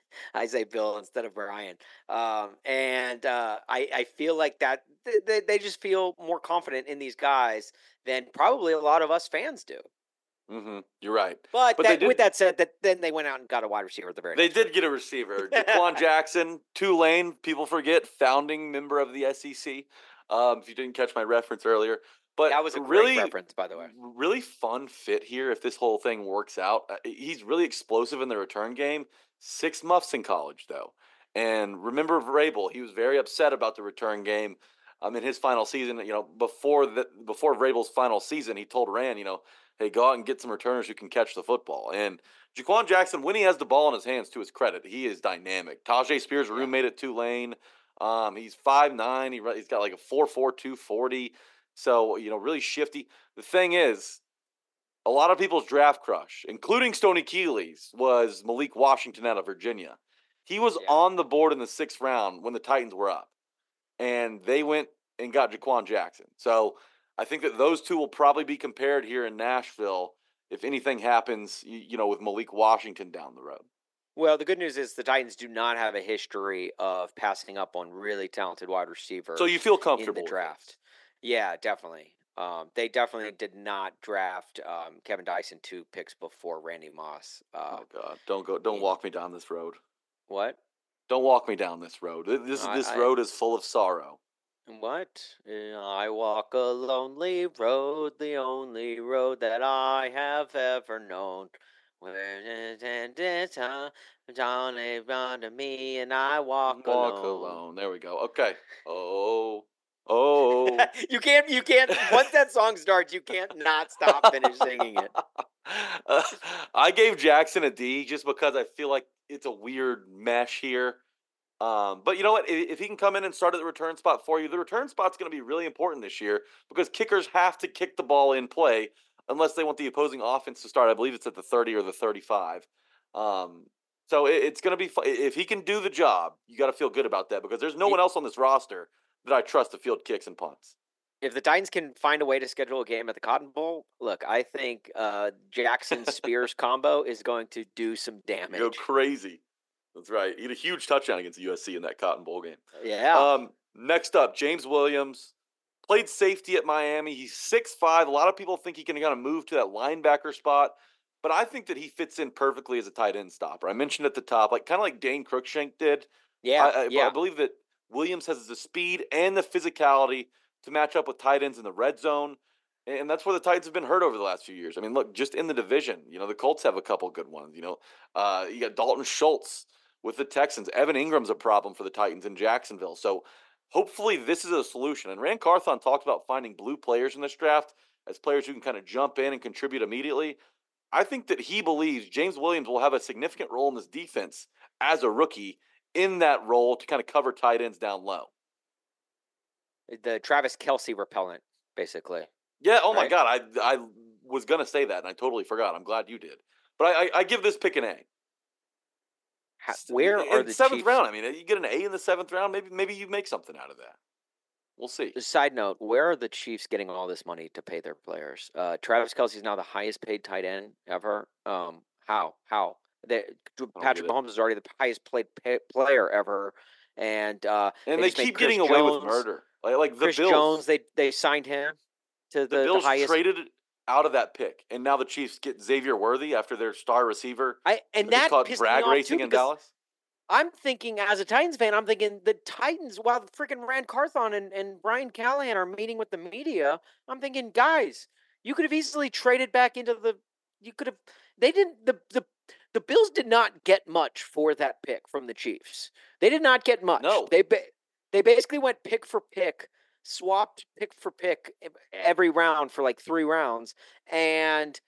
I say Bill instead of Brian. Um, and uh, I I feel like that they, they just feel more confident in these guys than probably a lot of us fans do. Mm-hmm. You're right. But, But they that, with did- that said, that then they went out and got a wide receiver at the very They next did get a receiver. Jaquan Jackson, Tulane, people forget, founding member of the S E C. Um, if you didn't catch my reference earlier. But That was a really, great reference, by the way. really fun fit here if this whole thing works out. Uh, He's really explosive in the return game. Six muffs in college, though. And remember Vrabel, he was very upset about the return game um, in his final season. You know, before the, before Vrabel's final season, he told Rand, you know, hey, go out and get some returners who can catch the football. And Jaquan Jackson, when he has the ball in his hands, to his credit, he is dynamic. Tajay Spears' roommate at Tulane. Um, he's five nine. He, he's got like a four four, two forty. So, you know, really shifty. The thing is, a lot of people's draft crush, including Stoney Keeley's, was Malik Washington out of Virginia. He was Yeah. on the board in the sixth round when the Titans were up. And they went and got Jaquan Jackson. So I think that those two will probably be compared here in Nashville if anything happens, you, you know, with Malik Washington down the road. Well, the good news is the Titans do not have a history of passing up on really talented wide receivers So you feel in comfortable the with draft. this. Yeah, definitely. Um, they definitely did not draft um, Kevin Dyson two picks before Randy Moss. Uh, Oh God! Don't go! Don't in- walk me down this road. what? Don't walk me down this road. This I- this I- road is full of sorrow. What? Uh, I walk a lonely road, the only road that I have ever known. Where it's down a run to me, and I walk, Walk alone. alone. There we go. Okay. Oh. Oh. you can't. You can't. Once that song starts, you can't not stop finish singing it. Uh, I gave Jackson a D just because I feel like it's a weird mesh here. Um, but you know what? If, if he can come in and start at the return spot for you, the return spot's going to be really important this year because kickers have to kick the ball in play unless they want the opposing offense to start. I believe it's at the thirty or the thirty-five. Um, so it, it's going to be fun. If he can do the job, you got to feel good about that because there's no It- one else on this roster that I trust to field kicks and punts. If the Titans can find a way to schedule a game at the Cotton Bowl, look, I think uh, Jackson Spears combo is going to do some damage. Go crazy. That's right. He had a huge touchdown against U S C in that Cotton Bowl game. Yeah. Um, next up, James Williams played safety at Miami. He's six five. A lot of people think he can kind of move to that linebacker spot, but I think that he fits in perfectly as a tight end stopper. I mentioned at the top, like kind of like Dane Cruikshank did. yeah. I, I, yeah. I believe that Williams has the speed and the physicality to match up with tight ends in the red zone. And that's where the Titans have been hurt over the last few years. I mean, look, just in the division, you know, the Colts have a couple good ones. You know, uh, you got Dalton Schultz with the Texans. Evan Ingram's a problem for the Titans in Jacksonville. So hopefully this is a solution. And Rand Carthon talked about finding blue players in this draft as players who can kind of jump in and contribute immediately. I think that he believes James Williams will have a significant role in this defense as a rookie in that role to kind of cover tight ends down low. The Travis Kelce repellent, basically. Yeah, oh my right? God, I I was going to say that, and I totally forgot. I'm glad you did. But I, I, I give this pick an A. How, where in are the seventh Chiefs? round? I mean, you get an A in the seventh round, maybe maybe you make something out of that. We'll see. Side note, where are the Chiefs getting all this money to pay their players? Uh, Travis Kelce is now the highest paid tight end ever. Um, how? How? They, Patrick Mahomes is already the highest paid pay, player ever. And uh, and they, they keep Chris getting Jones, away with murder. Like, like the Chris Bills. Jones, they, they signed him to the, the Bills the highest. traded out of that pick. And now the Chiefs get Xavier Worthy after their star receiver. I, and that caught pissed drag me off racing too, in because Dallas. I'm thinking, as a Titans fan, I'm thinking the Titans, while the freaking Rand Carthon and, and Brian Callahan are meeting with the media, I'm thinking, guys, you could have easily traded back into the, you could have, they didn't, the, the, the Bills did not get much for that pick from the Chiefs. They did not get much. No. They, they basically went pick for pick, swapped pick for pick every round for like three rounds. And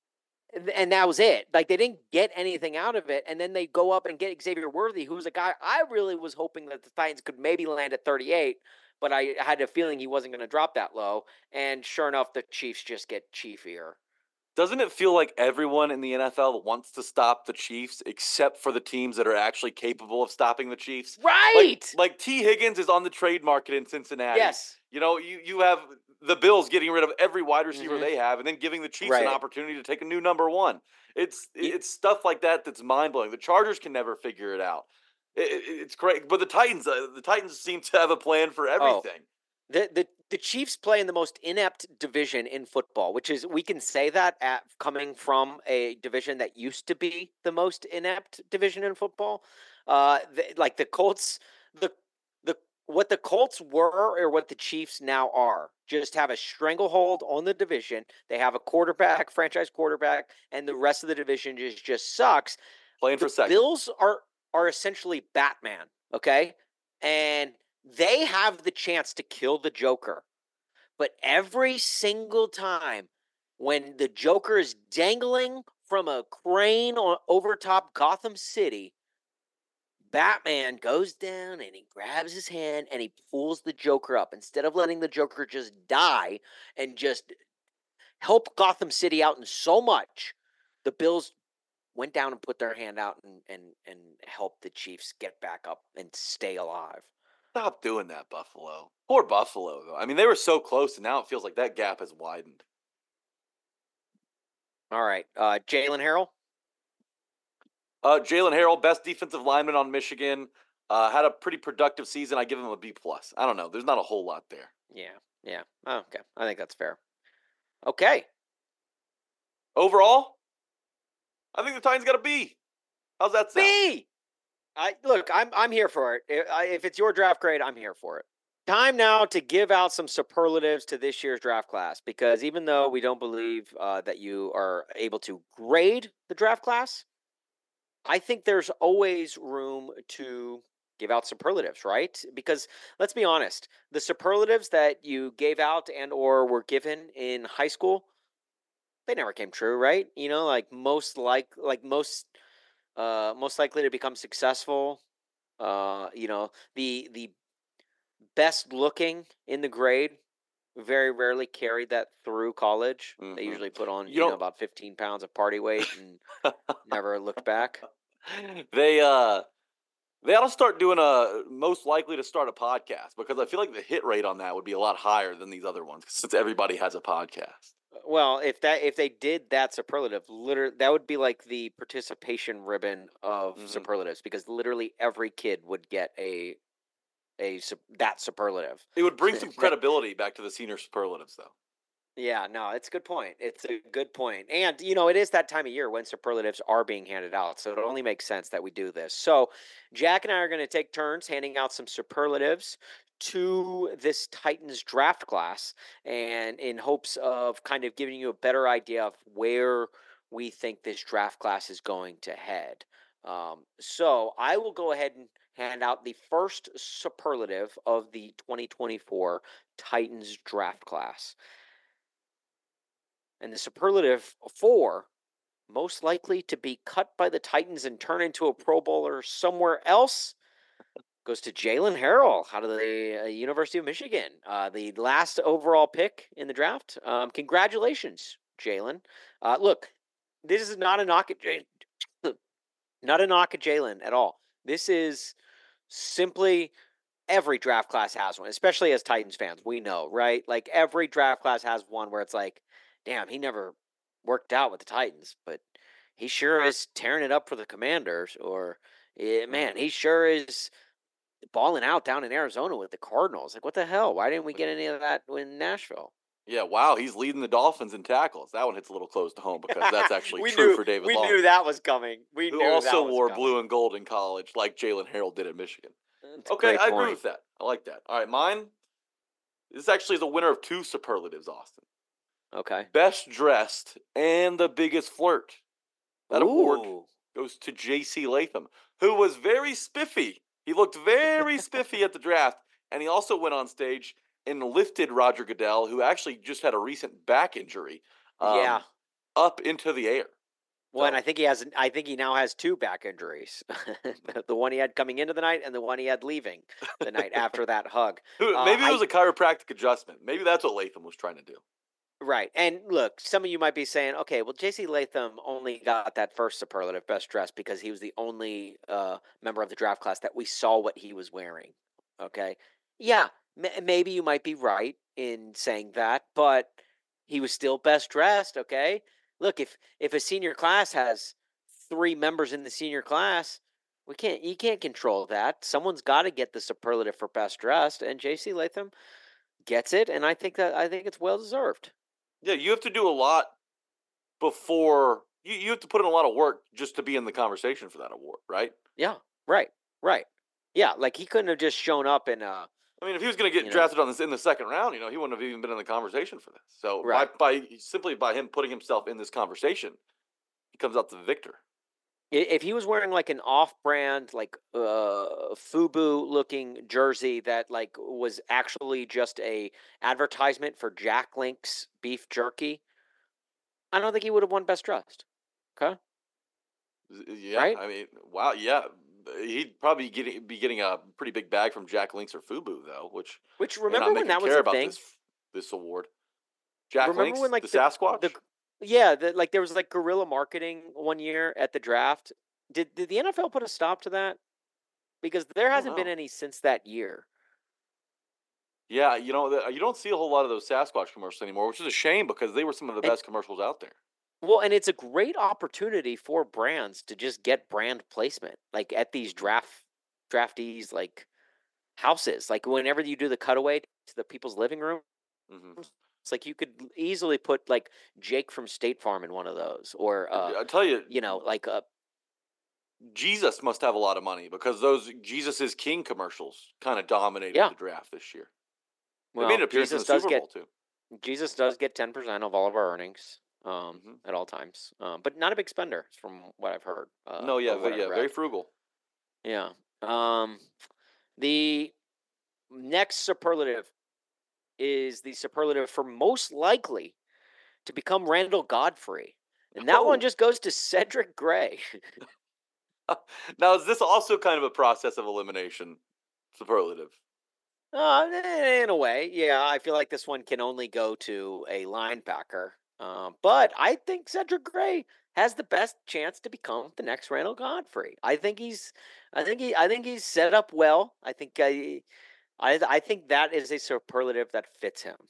And that was it. Like, they didn't get anything out of it. And then they go up and get Xavier Worthy, who's a guy I really was hoping that the Titans could maybe land at thirty-eight, but I had a feeling he wasn't going to drop that low. And sure enough, the Chiefs just get chiefier. Doesn't it feel like everyone in the N F L wants to stop the Chiefs except for the teams that are actually capable of stopping the Chiefs? Right! Like, like T. Higgins is on the trade market in Cincinnati. Yes. You know, you, you have the Bills getting rid of every wide receiver mm-hmm. they have and then giving the Chiefs right. an opportunity to take a new number one. It's it's stuff like that that's mind-blowing. The Chargers can never figure it out. It, it, it's great. But the Titans uh, the Titans seem to have a plan for everything. Oh, the, the the Chiefs play in the most inept division in football, which is, we can say that at coming from a division that used to be the most inept division in football. Uh, the, like the Colts, the the what the Colts were or what the Chiefs now are, just have a stranglehold on the division. They have a quarterback, franchise quarterback, and the rest of the division just just sucks. Playing for the second. Bills are are essentially Batman, okay? And they have the chance to kill the Joker. But every single time when the Joker is dangling from a crane on, over top Gotham City, Batman goes down and he grabs his hand and he pulls the Joker up. Instead of letting the Joker just die and just help Gotham City out in so much, the Bills went down and put their hand out and, and, and helped the Chiefs get back up and stay alive. Stop doing that, Buffalo. Poor Buffalo, though. I mean, they were so close, and now it feels like that gap has widened. All right. Uh, Jalen Harrell? Uh, Jalen Harrell, best defensive lineman on Michigan. Uh, had a pretty productive season. I give him a B plus. I don't know. There's not a whole lot there. Yeah, yeah. Oh, okay. I think that's fair. Okay. Overall, I think the Titans got a B. How's that sound? B! I look, I'm I'm here for it. If it's your draft grade, I'm here for it. Time now to give out some superlatives to this year's draft class, because even though we don't believe uh, that you are able to grade the draft class, I think there's always room to give out superlatives, right? Because let's be honest, the superlatives that you gave out and or were given in high school, they never came true, right? You know, like most like like most uh, most likely to become successful. Uh, you know, the the best looking in the grade very rarely carried that through college. Mm-hmm. They usually put on you, you know, know about fifteen pounds of party weight and never looked back. They uh they ought to start doing a most likely to start a podcast, because I feel like the hit rate on that would be a lot higher than these other ones since everybody has a podcast. Well, if that if they did that superlative, literally that would be like the participation ribbon of mm-hmm. superlatives, because literally every kid would get a a that superlative. It would bring some credibility back to the senior superlatives, though. Yeah, no, it's a good point. It's a good point. And, you know, it is that time of year when superlatives are being handed out, so it only makes sense that we do this. So Jack and I are going to take turns handing out some superlatives to this Titans draft class, and in hopes of kind of giving you a better idea of where we think this draft class is going to head. Um, so I will go ahead and hand out the first superlative of the twenty twenty-four Titans draft class. And the superlative four, most likely to be cut by the Titans and turn into a Pro Bowler somewhere else, goes to Jalen Harrell out of the uh, University of Michigan, uh, the last overall pick in the draft. Um, congratulations, Jalen. Uh, look, this is not a knock at J- not a knock at Jalen at all. This is simply every draft class has one, especially as Titans fans. We know, right? Like every draft class has one where it's like, damn, he never worked out with the Titans, but he sure is tearing it up for the Commanders. Or, yeah, man, he sure is balling out down in Arizona with the Cardinals. Like, what the hell? Why didn't we get any of that in Nashville? Yeah, wow, he's leading the Dolphins in tackles. That one hits a little close to home because that's actually we true knew, for David we Long. We knew that was coming. We who knew also that was wore coming. blue and gold in college like Jalen Harrell did at Michigan. That's a Okay, great I point. agree with that. I like that. All right, mine, this actually is a winner of two superlatives, Austin. Okay. Best dressed and the biggest flirt. That award Ooh. goes to J C Latham, who was very spiffy. He looked very spiffy at the draft, and he also went on stage and lifted Roger Goodell, who actually just had a recent back injury, um, Yeah. up into the air. Well, So- and I think he has. I think he now has two back injuries: the one he had coming into the night, and the one he had leaving the night after that hug. Uh, Maybe it was I- a chiropractic adjustment. Maybe that's what Latham was trying to do. Right. And look, some of you might be saying, okay, well, J C Latham only got that first superlative, best dressed, because he was the only uh, member of the draft class that we saw what he was wearing. Okay. Yeah, m- maybe you might be right in saying that, but he was still best dressed. Okay. Look, if if a senior class has three members in the senior class, we can't. You can't control that. Someone's got to get the superlative for best dressed, and J C Latham gets it, and I think that I think it's well deserved. Yeah, you have to do a lot before you, you have to put in a lot of work just to be in the conversation for that award, right? Yeah, right, right. Yeah, like he couldn't have just shown up and uh I mean, if he was going to get You know. drafted on this in the second round, you know, he wouldn't have even been in the conversation for this. So Right. by, by simply by him putting himself in this conversation, he comes out the victor. i- if he was wearing like an off-brand like uh FUBU looking jersey that like was actually just a advertisement for Jack Link's beef jerky, I don't think he would have won best dressed. Okay? Yeah, Right? I mean, wow, yeah, he'd probably getting be getting a pretty big bag from Jack Links or FUBU though, which Which may not remember make when him that was care a about thing? this this award. Jack Remember Links, when like the, the, Sasquatch. the yeah, the, like there was like guerrilla marketing one year at the draft. Did did the N F L put a stop to that? Because there don't hasn't been know. any since that year. Yeah, you know, the, you don't see a whole lot of those Sasquatch commercials anymore, which is a shame because they were some of the And- best commercials out there. Well, and it's a great opportunity for brands to just get brand placement, like at these draft draftees like houses. Like whenever you do the cutaway to the people's living room, hmm it's like you could easily put like Jake from State Farm in one of those, or uh, I tell you, you know, like uh, Jesus must have a lot of money because those Jesus is King commercials kind of dominated Yeah. the draft this year. well, they made an appearance Jesus in the does Super get Bowl too. Jesus does get ten percent of all of our earnings um, Mhm. at all times, um, but not a big spender, from what I've heard. Uh, no, yeah, or what ve- yeah, I've very read. frugal. Yeah. Um, the next superlative is the superlative for most likely to become Randall Godfrey. And that one Oh. just goes to Cedric Gray. Now, is this also kind of a process of elimination superlative? uh, in a way, yeah, I feel like this one can only go to a linebacker. Um, but I think Cedric Gray has the best chance to become the next Randall Godfrey. I think he's, I think he, I think he's set up well. I think I, I, I think that is a superlative that fits him.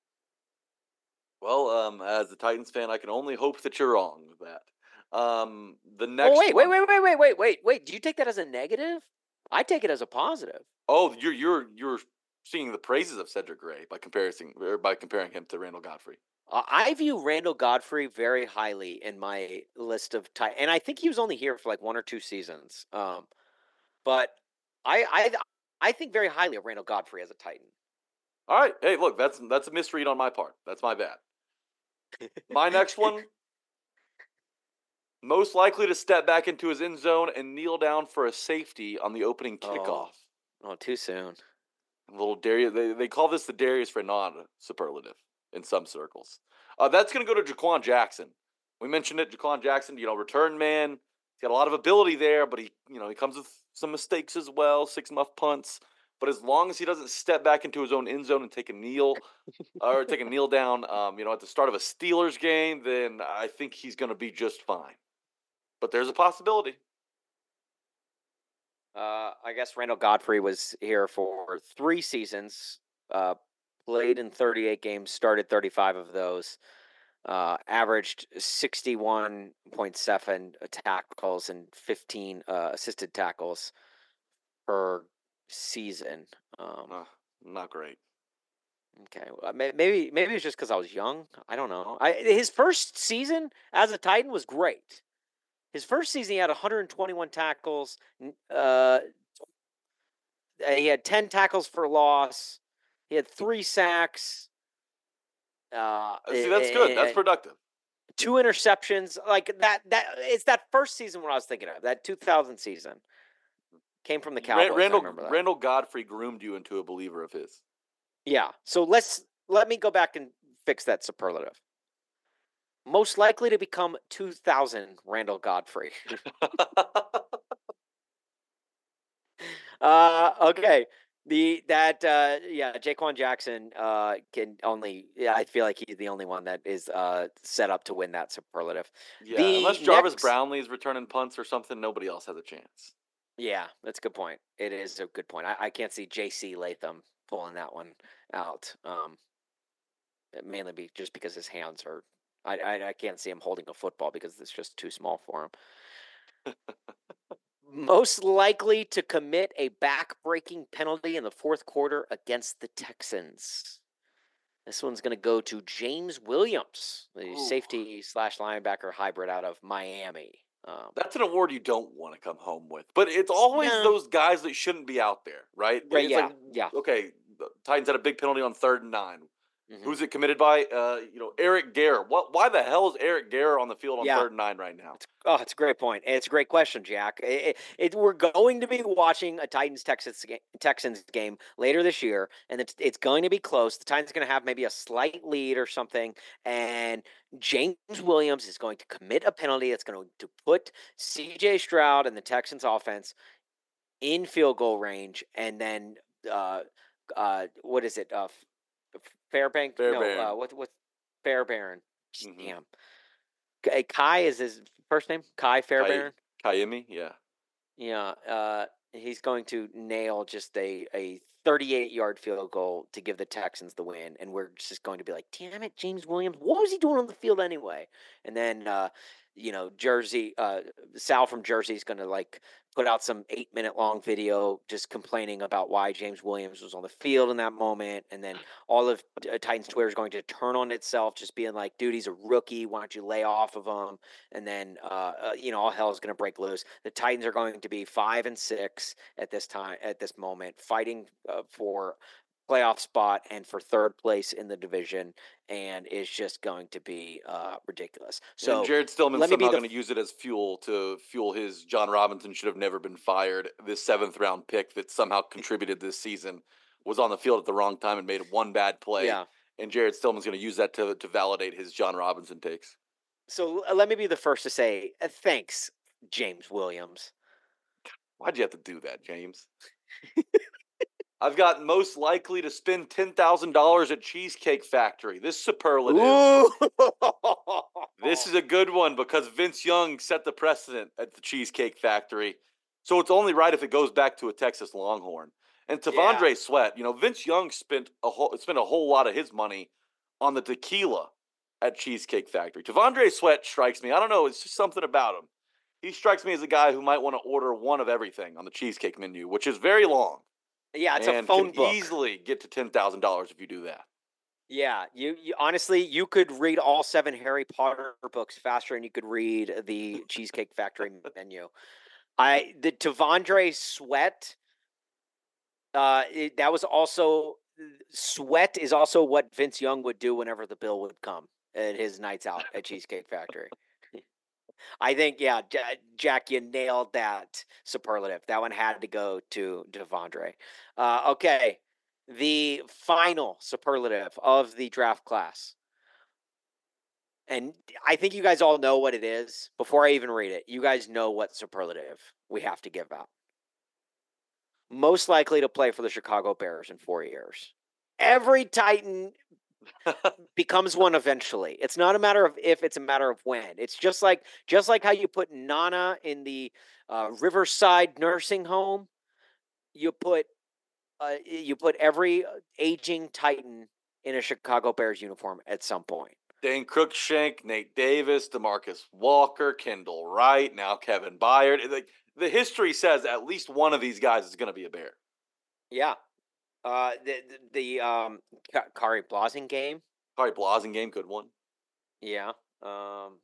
Well, um, as a Titans fan, I can only hope that you're wrong with that. Um, the next Oh wait, wait, one- wait, wait, wait, wait, wait, wait. Do you take that as a negative? I take it as a positive. Oh, you're you're you're seeing the praises of Cedric Gray by comparison or by comparing him to Randall Godfrey. Uh, I view Randall Godfrey very highly in my list of tight, and I think he was only here for like one or two seasons. Um, but I, I, I think very highly of Randall Godfrey as a Titan. All right, hey, look, that's that's a misread on my part. That's my bad. My next one, Most likely to step back into his end zone and kneel down for a safety on the opening kickoff. Oh, oh too soon. A little Darius. They, they call this the Darius Renan superlative in some circles. Uh, that's going to go to Jaquan Jackson. We mentioned it. Jaquan Jackson, you know, return man. He's got a lot of ability there, but he, you know, he comes with some mistakes as well. Six muff punts. But as long as he doesn't step back into his own end zone and take a kneel or take a kneel down, um, you know, at the start of a Steelers game, then I think he's going to be just fine. But there's a possibility. Uh, I guess Randall Godfrey was here for three seasons, uh, played in thirty-eight games, started thirty-five of those, uh, averaged sixty-one point seven tackles and fifteen uh, assisted tackles per season. Um, uh, not great. Okay, well, maybe maybe it's just because I was young. I don't know. I his first season as a Titan was great. His first season, he had one hundred twenty-one tackles. Uh, he had ten tackles for loss. He had three sacks. Uh, See, that's good. That's productive. Two interceptions, like that. That it's that first season when I was thinking of that two thousand season. Came from the Cowboys. Randall, I remember that. Randall Godfrey groomed you into a believer of his. Yeah. So let's let me go back and fix that superlative. Most likely to become two thousand Randall Godfrey. uh, okay. The that uh, yeah, Jaquan Jackson uh, can only yeah, I feel like he's the only one that is uh, set up to win that superlative. Yeah, the unless Jarvis next... Brownlee is returning punts or something, nobody else has a chance. Yeah, that's a good point. It is a good point. I, I can't see J C Latham pulling that one out. Um, mainly be just because his hands are. I, I I can't see him holding a football because it's just too small for him. Most likely to commit a back-breaking penalty in the fourth quarter against the Texans. This one's going to go to James Williams, the Ooh. safety slash linebacker hybrid out of Miami. Um, That's an award you don't want to come home with. But it's always no. those guys that shouldn't be out there, right? Right, it's yeah, like, yeah. Okay, the Titans had a big penalty on third and nine. Mm-hmm. Who's it committed by? Uh, you know, Eric Garror. What? Why the hell is Eric Garror on the field on yeah. third and nine right now? It's, oh, it's a great point. It's a great question, Jack. It, it, it, we're going to be watching a Titans Texans game, Texans game later this year, and it's it's going to be close. The Titans are going to have maybe a slight lead or something, and James Williams is going to commit a penalty that's going to put C J Stroud and the Texans offense in field goal range, and then uh, uh, what is it? Uh, Fairbank? Fair no, Baron. uh, what what Fairbairn. Mm-hmm. Damn. Kai is his first name? Kai Fairbairn? Kayemi, yeah. Yeah. Uh, he's going to nail just a, a thirty-eight-yard field goal to give the Texans the win. And we're just going to be like, damn it, James Williams, what was he doing on the field anyway? And then, uh, you know, Jersey, uh, Sal from Jersey is going to, like, put out some eight-minute-long video just complaining about why James Williams was on the field in that moment. And then all of uh, Titans Twitter is going to turn on itself, just being like, dude, he's a rookie. Why don't you lay off of him? And then, uh, uh, you know, all hell is going to break loose. The Titans are going to be five and six at this time, at this moment, fighting uh, for playoff spot and for third place in the division, and it's just going to be uh, ridiculous. So and Jared Stillman's let me somehow be the... going to use it as fuel to fuel his John Robinson should have never been fired. This seventh round pick that somehow contributed this season was on the field at the wrong time and made one bad play. Yeah. And Jared Stillman's going to use that to to validate his John Robinson takes. So uh, let me be the first to say uh, thanks, James Williams. Why'd you have to do that, James? I've got most likely to spend ten thousand dollars at Cheesecake Factory. This superlative. Ooh. This is a good one because Vince Young set the precedent at the Cheesecake Factory. So it's only right if it goes back to a Texas Longhorn. And T'Vondre Yeah. Sweat, you know, Vince Young spent a whole spent a whole lot of his money on the tequila at Cheesecake Factory. T'Vondre Sweat strikes me. I don't know. It's just something about him. He strikes me as a guy who might want to order one of everything on the cheesecake menu, which is very long. Yeah, it's and a phone can book. easily get to ten thousand dollars if you do that. Yeah, you, you honestly, you could read all seven Harry Potter books faster than you could read the Cheesecake Factory menu. I the T'Vondre Sweat. Uh, it, that was also Sweat is also what Vince Young would do whenever the bill would come at his nights out at Cheesecake Factory. I think, yeah, J- Jack, you nailed that superlative. That one had to go to Devondre. Uh, okay, the final superlative of the draft class. And I think you guys all know what it is. Before I even read it, you guys know what superlative we have to give out. Most likely to play for the Chicago Bears in four years. Every Titan becomes one eventually. It's not a matter of if, it's a matter of when. It's just like just like how you put Nana in the uh, Riverside nursing home. You put uh, you put every aging Titan in a Chicago Bears uniform at some point. Dane Cruikshank, Nate Davis, DeMarcus Walker, Kendall Wright, now Kevin Byard. Like, the history says at least one of these guys is going to be a Bear. Yeah. Uh, the the, the um Kari Blasing game. Kari Blasing game, good one. Yeah. Um.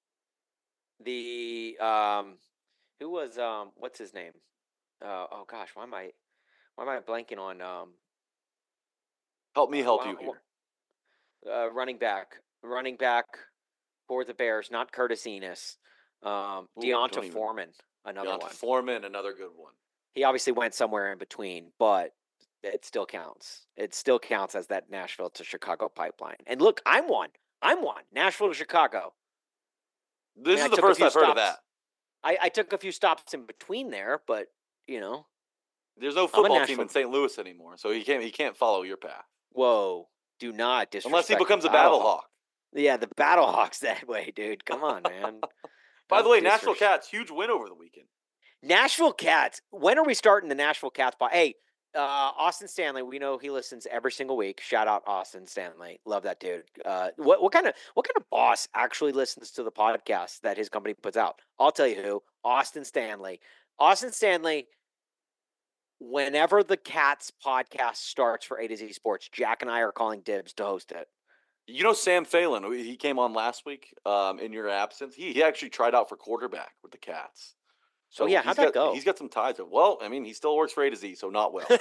The um, who was um, what's his name? Uh, oh gosh, why am I, why am I blanking on um? Help me help uh, you here. Uh, running back, running back for the Bears, not Curtis Enos. Um, Ooh, Deonta don't even- Foreman, another Deonta one. Foreman, another good one. He obviously went somewhere in between, but it still counts. It still counts as that Nashville to Chicago pipeline. And look, I'm one. I'm one. Nashville to Chicago. This I mean, I is the took a first few I've heard of stops. that. I, I took a few stops in between there, but you know, There's no I'm a football team Nashville- in Saint Louis anymore, so he can't he can't follow your path. whoa, do not disrespect Unless he becomes the a Battle Hawk. Yeah, the Battle Hawks that way, dude. Come on, man. By the Don't way, Nashville disres- Cats, huge win over the weekend. Nashville Cats. When are we starting the Nashville Cats pod? Hey, uh, Austin Stanley. We know he listens every single week. Shout out Austin Stanley. Love that dude. Uh, what what kind of what kind of boss actually listens to the podcast that his company puts out? I'll tell you who. Austin Stanley. Austin Stanley. Whenever the Cats podcast starts for A to Z Sports, Jack and I are calling dibs to host it. You know Sam Phelan, he came on last week um, in your absence. He he actually tried out for quarterback with the Cats. So Oh, yeah, he's how'd that got, go? He's got some ties. Well, I mean, he still works for A to Z, so not well.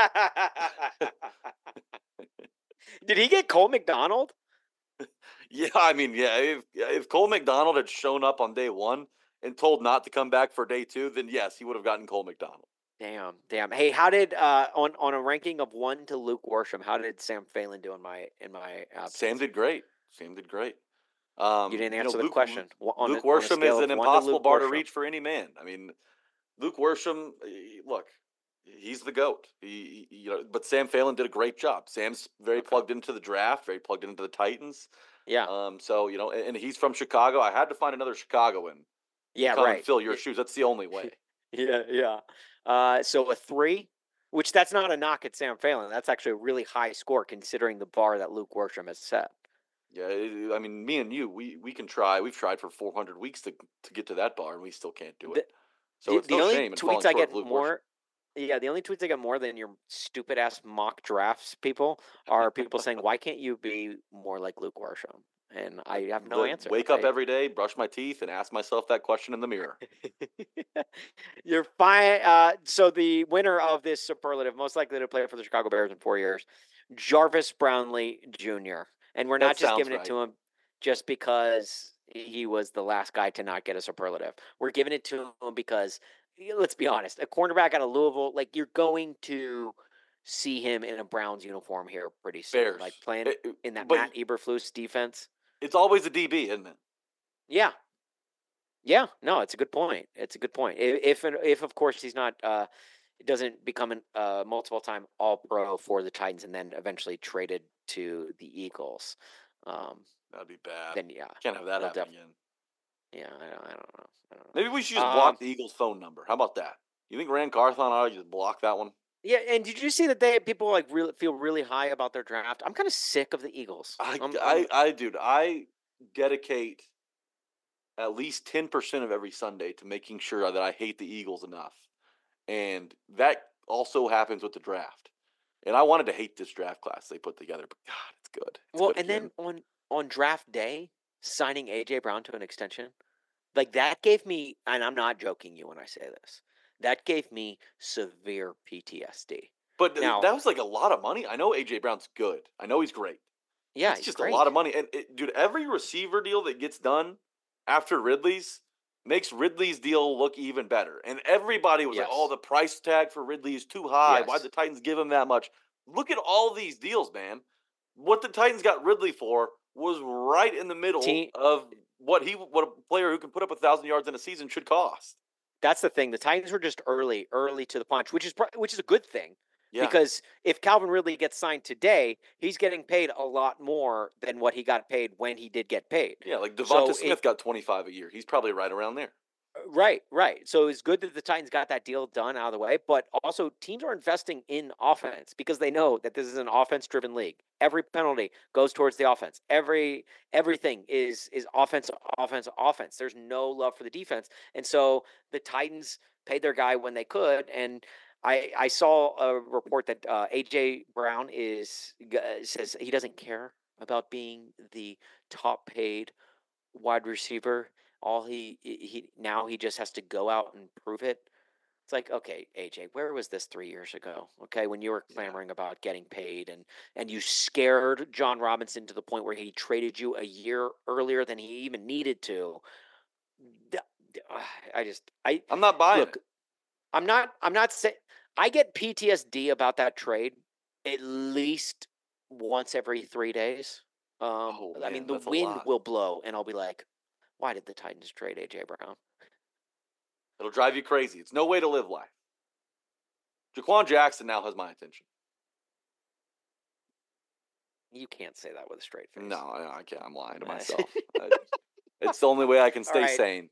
Did he get Cole McDonald? Yeah, I mean, yeah, if, if Cole McDonald had shown up on day one and told not to come back for day two, then yes, he would have gotten Cole McDonald. Damn, damn. Hey, how did uh on, on a ranking of one to Luke Worsham, how did Sam Phelan do in my in my absence? Sam did great. Sam did great. Um, You didn't know, answer the Luke, question. Wh- on Luke a- on a Worsham scale is of an one to impossible Luke bar to Worsham. reach for any man. I mean, Luke Worsham, eh, look, he's the GOAT. He, he- you know, but Sam Phelan did a great job. Sam's very Okay. plugged into the draft, very plugged into the Titans. Yeah, Um, so you know, and, and he's from Chicago. I had to find another Chicagoan yeah, to come right. and fill your Y- shoes. That's the only way. Yeah, yeah. Uh, so a three, which that's not a knock at Sam Phelan. That's actually a really high score considering the bar that Luke Worsham has set. Yeah, it- I mean, me and you, we we can try. We've tried for four hundred weeks to to get to that bar, and we still can't do The- it. So the it's the no only shame in falling tweets I short get of Luke Worsham. more, yeah, the only tweets I get more than your stupid ass mock drafts people are people saying, "Why can't you be more like Luke Worsham?" And I have no Li- answer. Wake up I- every day, brush my teeth, and ask myself that question in the mirror. You're fine. Uh, so the winner of this superlative, most likely to play for the Chicago Bears in four years, Jarvis Brownlee Junior And we're That not just sounds giving right. it to him just because he was the last guy to not get a superlative. We're giving it to him because, let's be honest, a cornerback out of Louisville, like you're going to see him in a Browns uniform here pretty soon, Bears. like playing Eh, eh, in that but Matt Eberflus defense. It's always a D B, isn't it? Yeah. Yeah, no, it's a good point. It's a good point. If if, if of course he's not uh doesn't become a uh, multiple time All Pro for the Titans and then eventually traded to the Eagles, um, That'd be bad. then yeah, Can't have that they'll happen def- again. yeah, I don't, I don't know. I don't know. Maybe we should just block Um, the Eagles' phone number. How about that? You think Rand Carthon ought to just block that one? Yeah, and did you see that they people like really feel really high about their draft? I'm kind of sick of the Eagles. I, I'm- I, I'm- I, dude, I dedicate at least ten percent of every Sunday to making sure that I hate the Eagles enough. And that also happens with the draft. And I wanted to hate this draft class they put together, but God, it's good. It's well, good and again. then on on draft day, signing A J Brown to an extension, like that gave me, and I'm not joking you when I say this, that gave me severe P T S D. But th- now- that was like a lot of money. I know A J Brown's good. I know he's great. Yeah, it's he's just great. a lot of money. And it, dude, every receiver deal that gets done after Ridley's makes Ridley's deal look even better. And everybody was Yes. like, oh, the price tag for Ridley is too high. Yes. Why'd the Titans give him that much? Look at all these deals, man. What the Titans got Ridley for was right in the middle Team- of what he what a player who can put up a thousand yards in a season should cost. That's the thing. The Titans were just early, early to the punch, which is pro- which is a good thing. Yeah. Because if Calvin Ridley gets signed today, he's getting paid a lot more than what he got paid when he did get paid. Yeah, like Devonta So Smith it- got twenty-five a year. He's probably right around there. Right, right. So it's good that the Titans got that deal done out of the way, but also teams are investing in offense because they know that this is an offense-driven league. Every penalty goes towards the offense. Every everything is is offense, offense, offense. There's no love for the defense, and so the Titans paid their guy when they could. And I I saw a report that uh, A J Brown is uh, says he doesn't care about being the top-paid wide receiver. All he he now he just has to go out and prove it. It's like, okay, A J, where was this three years ago? Okay, when you were clamoring about getting paid and and you scared John Robinson to the point where he traded you a year earlier than he even needed to. Th- th- I just I I'm not buying look. it. I'm not. I'm not saying. I get P T S D about that trade at least once every three days. Um, Oh, I man, mean, the that's a wind lot. will blow, and I'll be like, "Why did the Titans trade A J Brown?" It'll drive you crazy. It's no way to live life. Jaquan Jackson now has my attention. You can't say that with a straight face. No, I, I can't. I'm lying to Nice. myself. I- it's the only way I can All stay right. sane.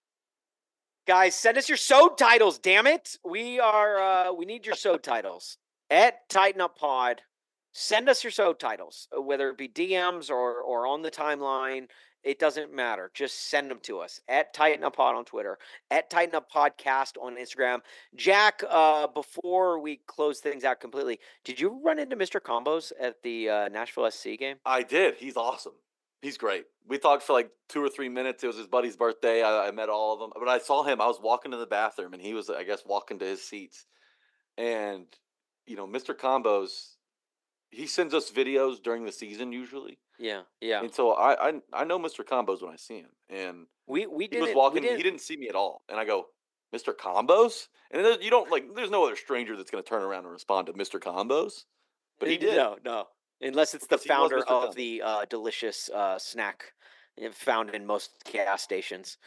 Guys, send us your S O titles. Damn it, we are. Uh, we need your S O titles at Tighten Up Pod. Send us your S O titles, uh, whether it be D Ms or or on the timeline. It doesn't matter. Just send them to us at Tighten Up Pod on Twitter, at Tighten Up Podcast on Instagram. Jack, uh, before we close things out completely, did you run into Mister Combos at the uh, Nashville S C game? I did. He's awesome. He's great. We talked for like two or three minutes. It was his buddy's birthday. I, I met all of them. But I saw him. I was walking to the bathroom, and he was, I guess, walking to his seats. And, you know, Mister Combos, he sends us videos during the season usually. Yeah, yeah. And so I, I I know Mister Combos when I see him. And We we he didn't. was walking. We He didn't see me at all. And I go, Mister Combos? And then you don't, like, there's no other stranger that's going to turn around and respond to Mister Combos. But he did. No, no. Unless it's the Because he was founder Mister of Combo. the uh, delicious uh, snack uh, found in most gas stations.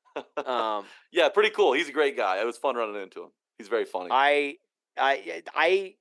Um, Yeah, pretty cool. He's a great guy. It was fun running into him. He's very funny. I, I, I,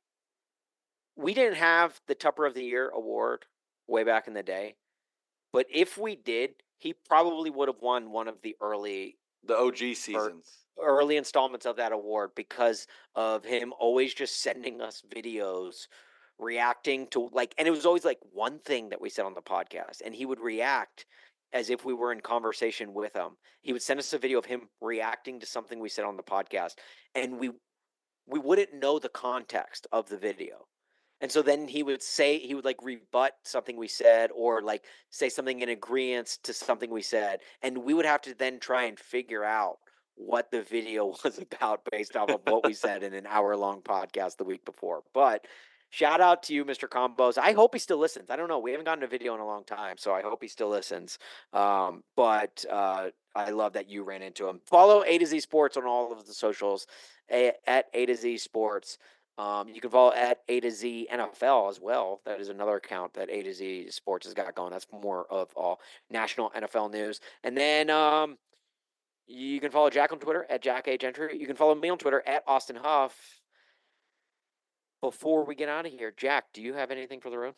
we didn't have the Tupper of the Year award way back in the day, but if we did, he probably would have won one of the early the O G seasons. early installments of that award because of him always just sending us videos reacting to, like, and it was always like one thing that we said on the podcast, and he would react as if we were in conversation with him. He would send us a video of him reacting to something we said on the podcast, and we we wouldn't know the context of the video. And so then he would say, he would like rebut something we said or like say something in agreement to something we said. And we would have to then try and figure out what the video was about based off of what we said in an hour long podcast the week before. But shout out to you, Mister Combos. I hope he still listens. I don't know. We haven't gotten a video in a long time, so I hope he still listens. Um, but uh, I love that you ran into him. Follow A to Z Sports on all of the socials a, at A to Z Sports. Um, you can follow at A to Z N F L as well. That is another account that A to Z Sports has got going. That's more of all national N F L news. And then um, you can follow Jack on Twitter at Jack A. Gentry. You can follow me on Twitter at Austin Huff. Before we get out of here, Jack, do you have anything for the road?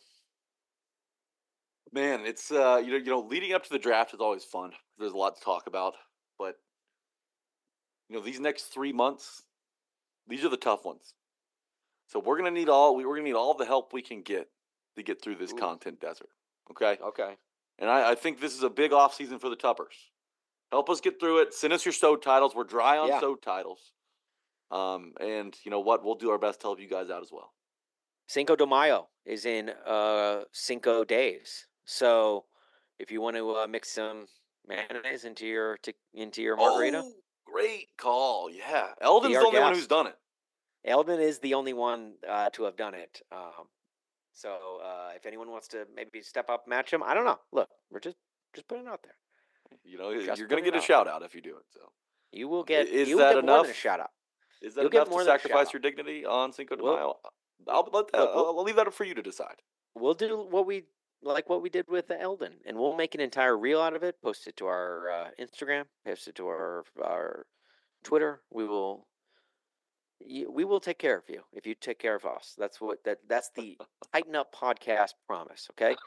Man, it's uh, you know, you know, leading up to the draft is always fun. There's a lot to talk about, but you know, these next three months, these are the tough ones. So we're gonna need all we're gonna need all the help we can get to get through this Ooh. content desert. Okay. Okay. And I, I think this is a big off season for the Tuppers. Help us get through it. Send us your S O titles. We're dry on Yeah. S O titles. Um, and you know what? We'll do our best to help you guys out as well. Cinco de Mayo is in uh, Cinco days. So if you want to uh, mix some mayonnaise into your to, into your margarita, Oh, great call. Yeah. Eldon's Be our the only one guest. who's done it. Eldon is the only one uh, to have done it. Um, so uh, if anyone wants to maybe step up, match him, I don't know. Look, we're just just putting it out there. You know, Just you're going to put it get a out. shout out if you do it. So, You will get. Is you will that get more enough? than a shout out. is that You'll get enough more to than a sacrifice shout-out. your dignity on Cinco de We'll- Mayo? I'll let that. Look, we'll- I'll, I'll leave that up for you to decide. We'll do what we like what we did with the Eldon, and we'll make an entire reel out of it. Post it to our uh, Instagram. Post it to our our Twitter. We will. y- We will take care of you if you take care of us. That's what that. That's the Tighten Up podcast promise. Okay.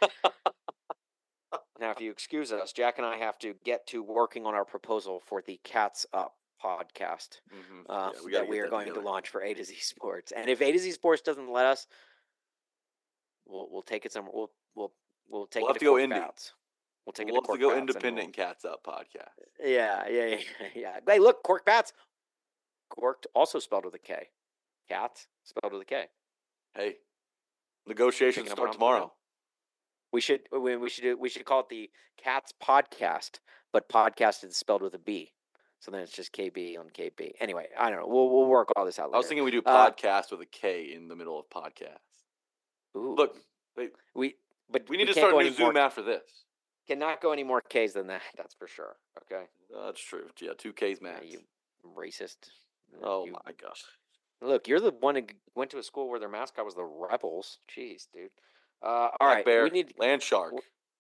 Now, if you excuse us, Jack and I have to get to working on our proposal for the Cats Up podcast Mhm. uh, Yeah, we gotta that we get are that going together. to launch for A to Z Sports. And if A to Z Sports doesn't let us, we'll we'll take it somewhere. We'll we'll we'll take We'll it have to, to go Cork indie. Bats. We'll take We'll it have to to Cork go Bats and independent and Cats Up podcast. we'll- Yeah, yeah, yeah, yeah. Hey, look, Cork Bats. Corked also spelled with a K. Cats spelled with a K. Hey, negotiations Picking up start on tomorrow. that. We should we, we should do, we should call it the Cats Podcast, but podcast is spelled with a B. So then it's just K B on K B. Anyway, I don't know. We'll we'll work all this out later. I was thinking we do Uh, podcast with a K in the middle of podcast. Ooh. Look, they, we but we need to can't start go a new any more- Zoom after this. Cannot go any more K's than that. That's for sure. Okay. Uh, that's true. Yeah, two Ks Yeah, max. you racist. oh You- my gosh. Look, you're the one who g- went to a school where their mascot was the Rebels. Jeez, dude. Uh, all Black right, Bear, we need. land shark.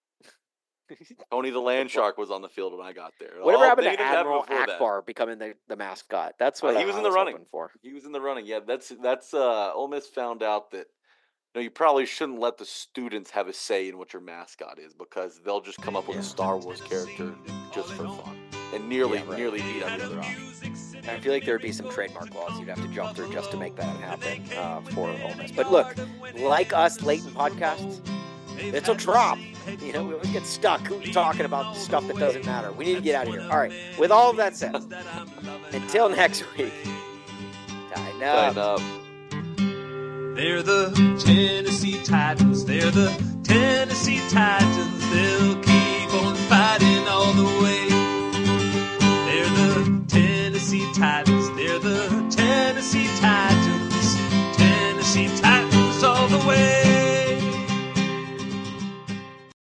Tony the land shark was on the field when I got there. Whatever Oh, happened they to didn't have it Admiral before that. Akbar becoming the, the mascot? That's Uh, what he I, was in I the running. hoping for. He was in the running. Yeah, that's that's uh Ole Miss found out that you know you probably shouldn't let the students have a say in what your mascot is because they'll just come up with a Star Wars character just for fun and nearly Yeah, right. nearly beat every other option. I feel like there would be some trademark laws you'd have to jump through just to make that happen uh, for Ole Miss. But look, like us late in podcasts, it's a drop. You know, we always get stuck talking about stuff that doesn't matter. We need to get out of here. All right. With all of that said, until next week, tighten up. Tighten up. They're the Tennessee Titans. They're the Tennessee Titans.